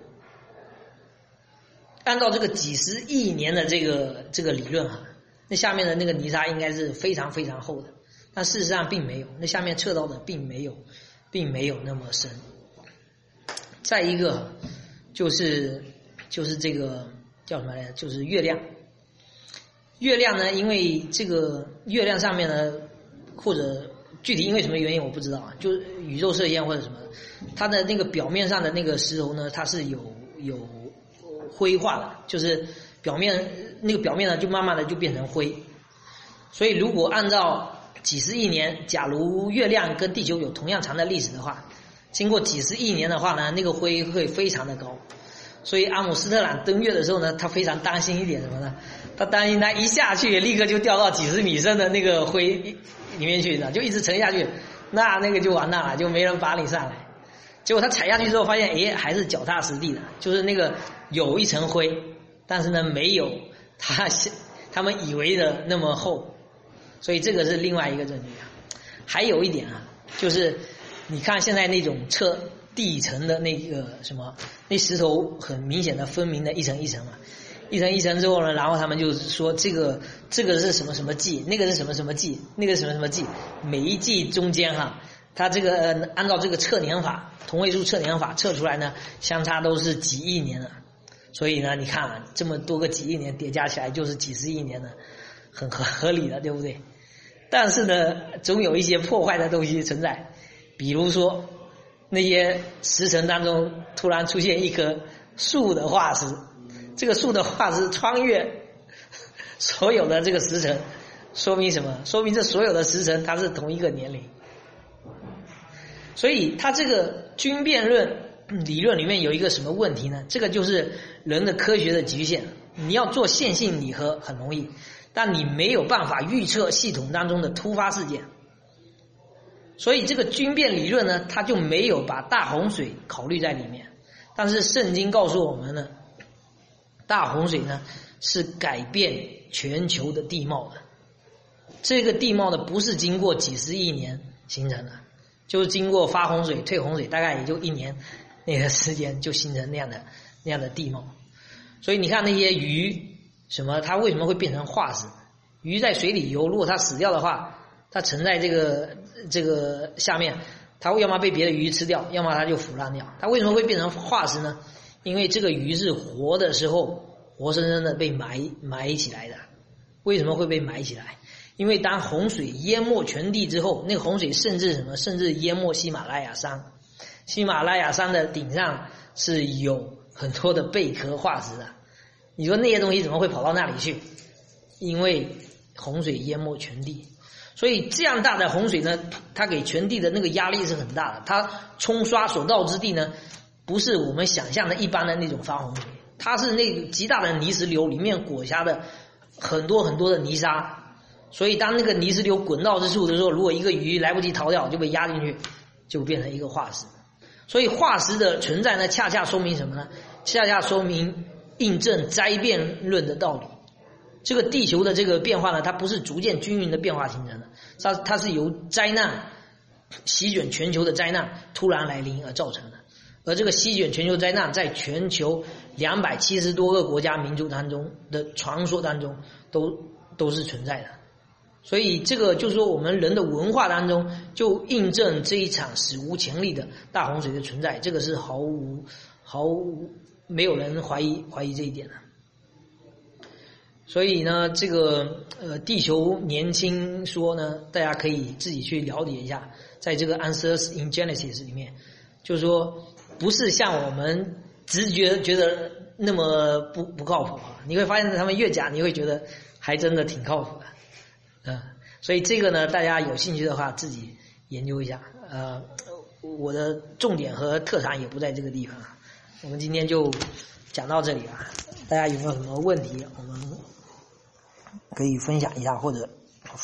按照这个几十亿年的这个这个理论啊，那下面的那个泥沙应该是非常非常厚的，但事实上并没有，那下面测到的并没有并没有那么深。再一个就是就是这个叫什么来着？就是月亮。月亮呢，因为这个月亮上面呢，或者具体因为什么原因我不知道啊，就是宇宙射线或者什么，它的那个表面上的那个石头呢，它是有有灰化的，就是表面那个表面呢就慢慢的就变成灰。所以如果按照几十亿年，假如月亮跟地球有同样长的历史的话，经过几十亿年的话呢，那个灰会非常的高。所以阿姆斯特朗登月的时候呢，他非常担心一点什么呢？他担心他一下去立刻就掉到几十米深的那个灰里面去的，就一直沉下去，那那个就完蛋了，就没人拔你上来。结果他踩下去之后发现，诶，还是脚踏实地的，就是那个有一层灰，但是呢没有他他们以为的那么厚。所以这个是另外一个证据啊。还有一点啊，就是你看现在那种测地层的那个什么，那石头很明显的分明的一层一层嘛，一层一层之后呢，然后他们就说这个这个是什么什么纪，那个是什么什么纪，那个是什么什么纪，每一纪中间哈，它这个、呃、按照这个测年法，同位素测年法测出来呢，相差都是几亿年的。所以呢，你看啊，这么多个几亿年叠加起来就是几十亿年的，很合合理的，对不对？但是呢，总有一些破坏的东西存在，比如说那些石层当中突然出现一棵树的化石，这个树的化石穿越所有的这个石层，说明什么？说明这所有的石层它是同一个年龄。所以它这个均变论理论里面有一个什么问题呢？这个就是人的科学的局限。你要做线性拟合很容易，但你没有办法预测系统当中的突发事件。所以这个均变理论呢，它就没有把大洪水考虑在里面。但是圣经告诉我们呢，大洪水呢是改变全球的地貌的。这个地貌呢不是经过几十亿年形成的，就是经过发洪水退洪水大概也就一年那个时间就形成那样的那样的地貌。所以你看那些鱼什么，它为什么会变成化石？鱼在水里游，如果它死掉的话， 它沉在这个这个下面，它要么被别的鱼吃掉，要么它就腐烂掉。它为什么会变成化石呢？因为这个鱼是活的时候活生生的被埋埋起来的。为什么会被埋起来？因为当洪水淹没全地之后，那个洪水甚至什么？甚至淹没喜马拉雅山。喜马拉雅山的顶上是有很多的贝壳化石的。你说那些东西怎么会跑到那里去？因为洪水淹没全地。所以这样大的洪水呢，它给全地的那个压力是很大的。它冲刷所到之地呢，不是我们想象的一般的那种发洪水，它是那个极大的泥石流里面裹挟的很多很多的泥沙。所以当那个泥石流滚到之处的时候，如果一个鱼来不及逃掉，就被压进去，就变成一个化石。所以化石的存在呢，恰恰说明什么呢？恰恰说明印证灾变论的道理。这个地球的这个变化呢，它不是逐渐均匀的变化形成的，它它是由灾难席卷全球的灾难突然来临而造成的。而这个席卷全球灾难，在全球两百七十多个国家民族当中的传说当中，都都是存在的。所以这个就是说，我们人的文化当中就印证这一场史无前例的大洪水的存在，这个是毫无毫无没有人怀疑怀疑这一点的。所以呢，这个呃地球年轻说呢，大家可以自己去了解一下，在这个 Answers in Genesis 里面，就是说不是像我们直觉觉得那么不不靠谱啊，你会发现他们越讲，你会觉得还真的挺靠谱的。嗯，所以这个呢，大家有兴趣的话自己研究一下。呃，我的重点和特长也不在这个地方，我们今天就讲到这里了。大家有没有什么问题，我们可以分享一下，或者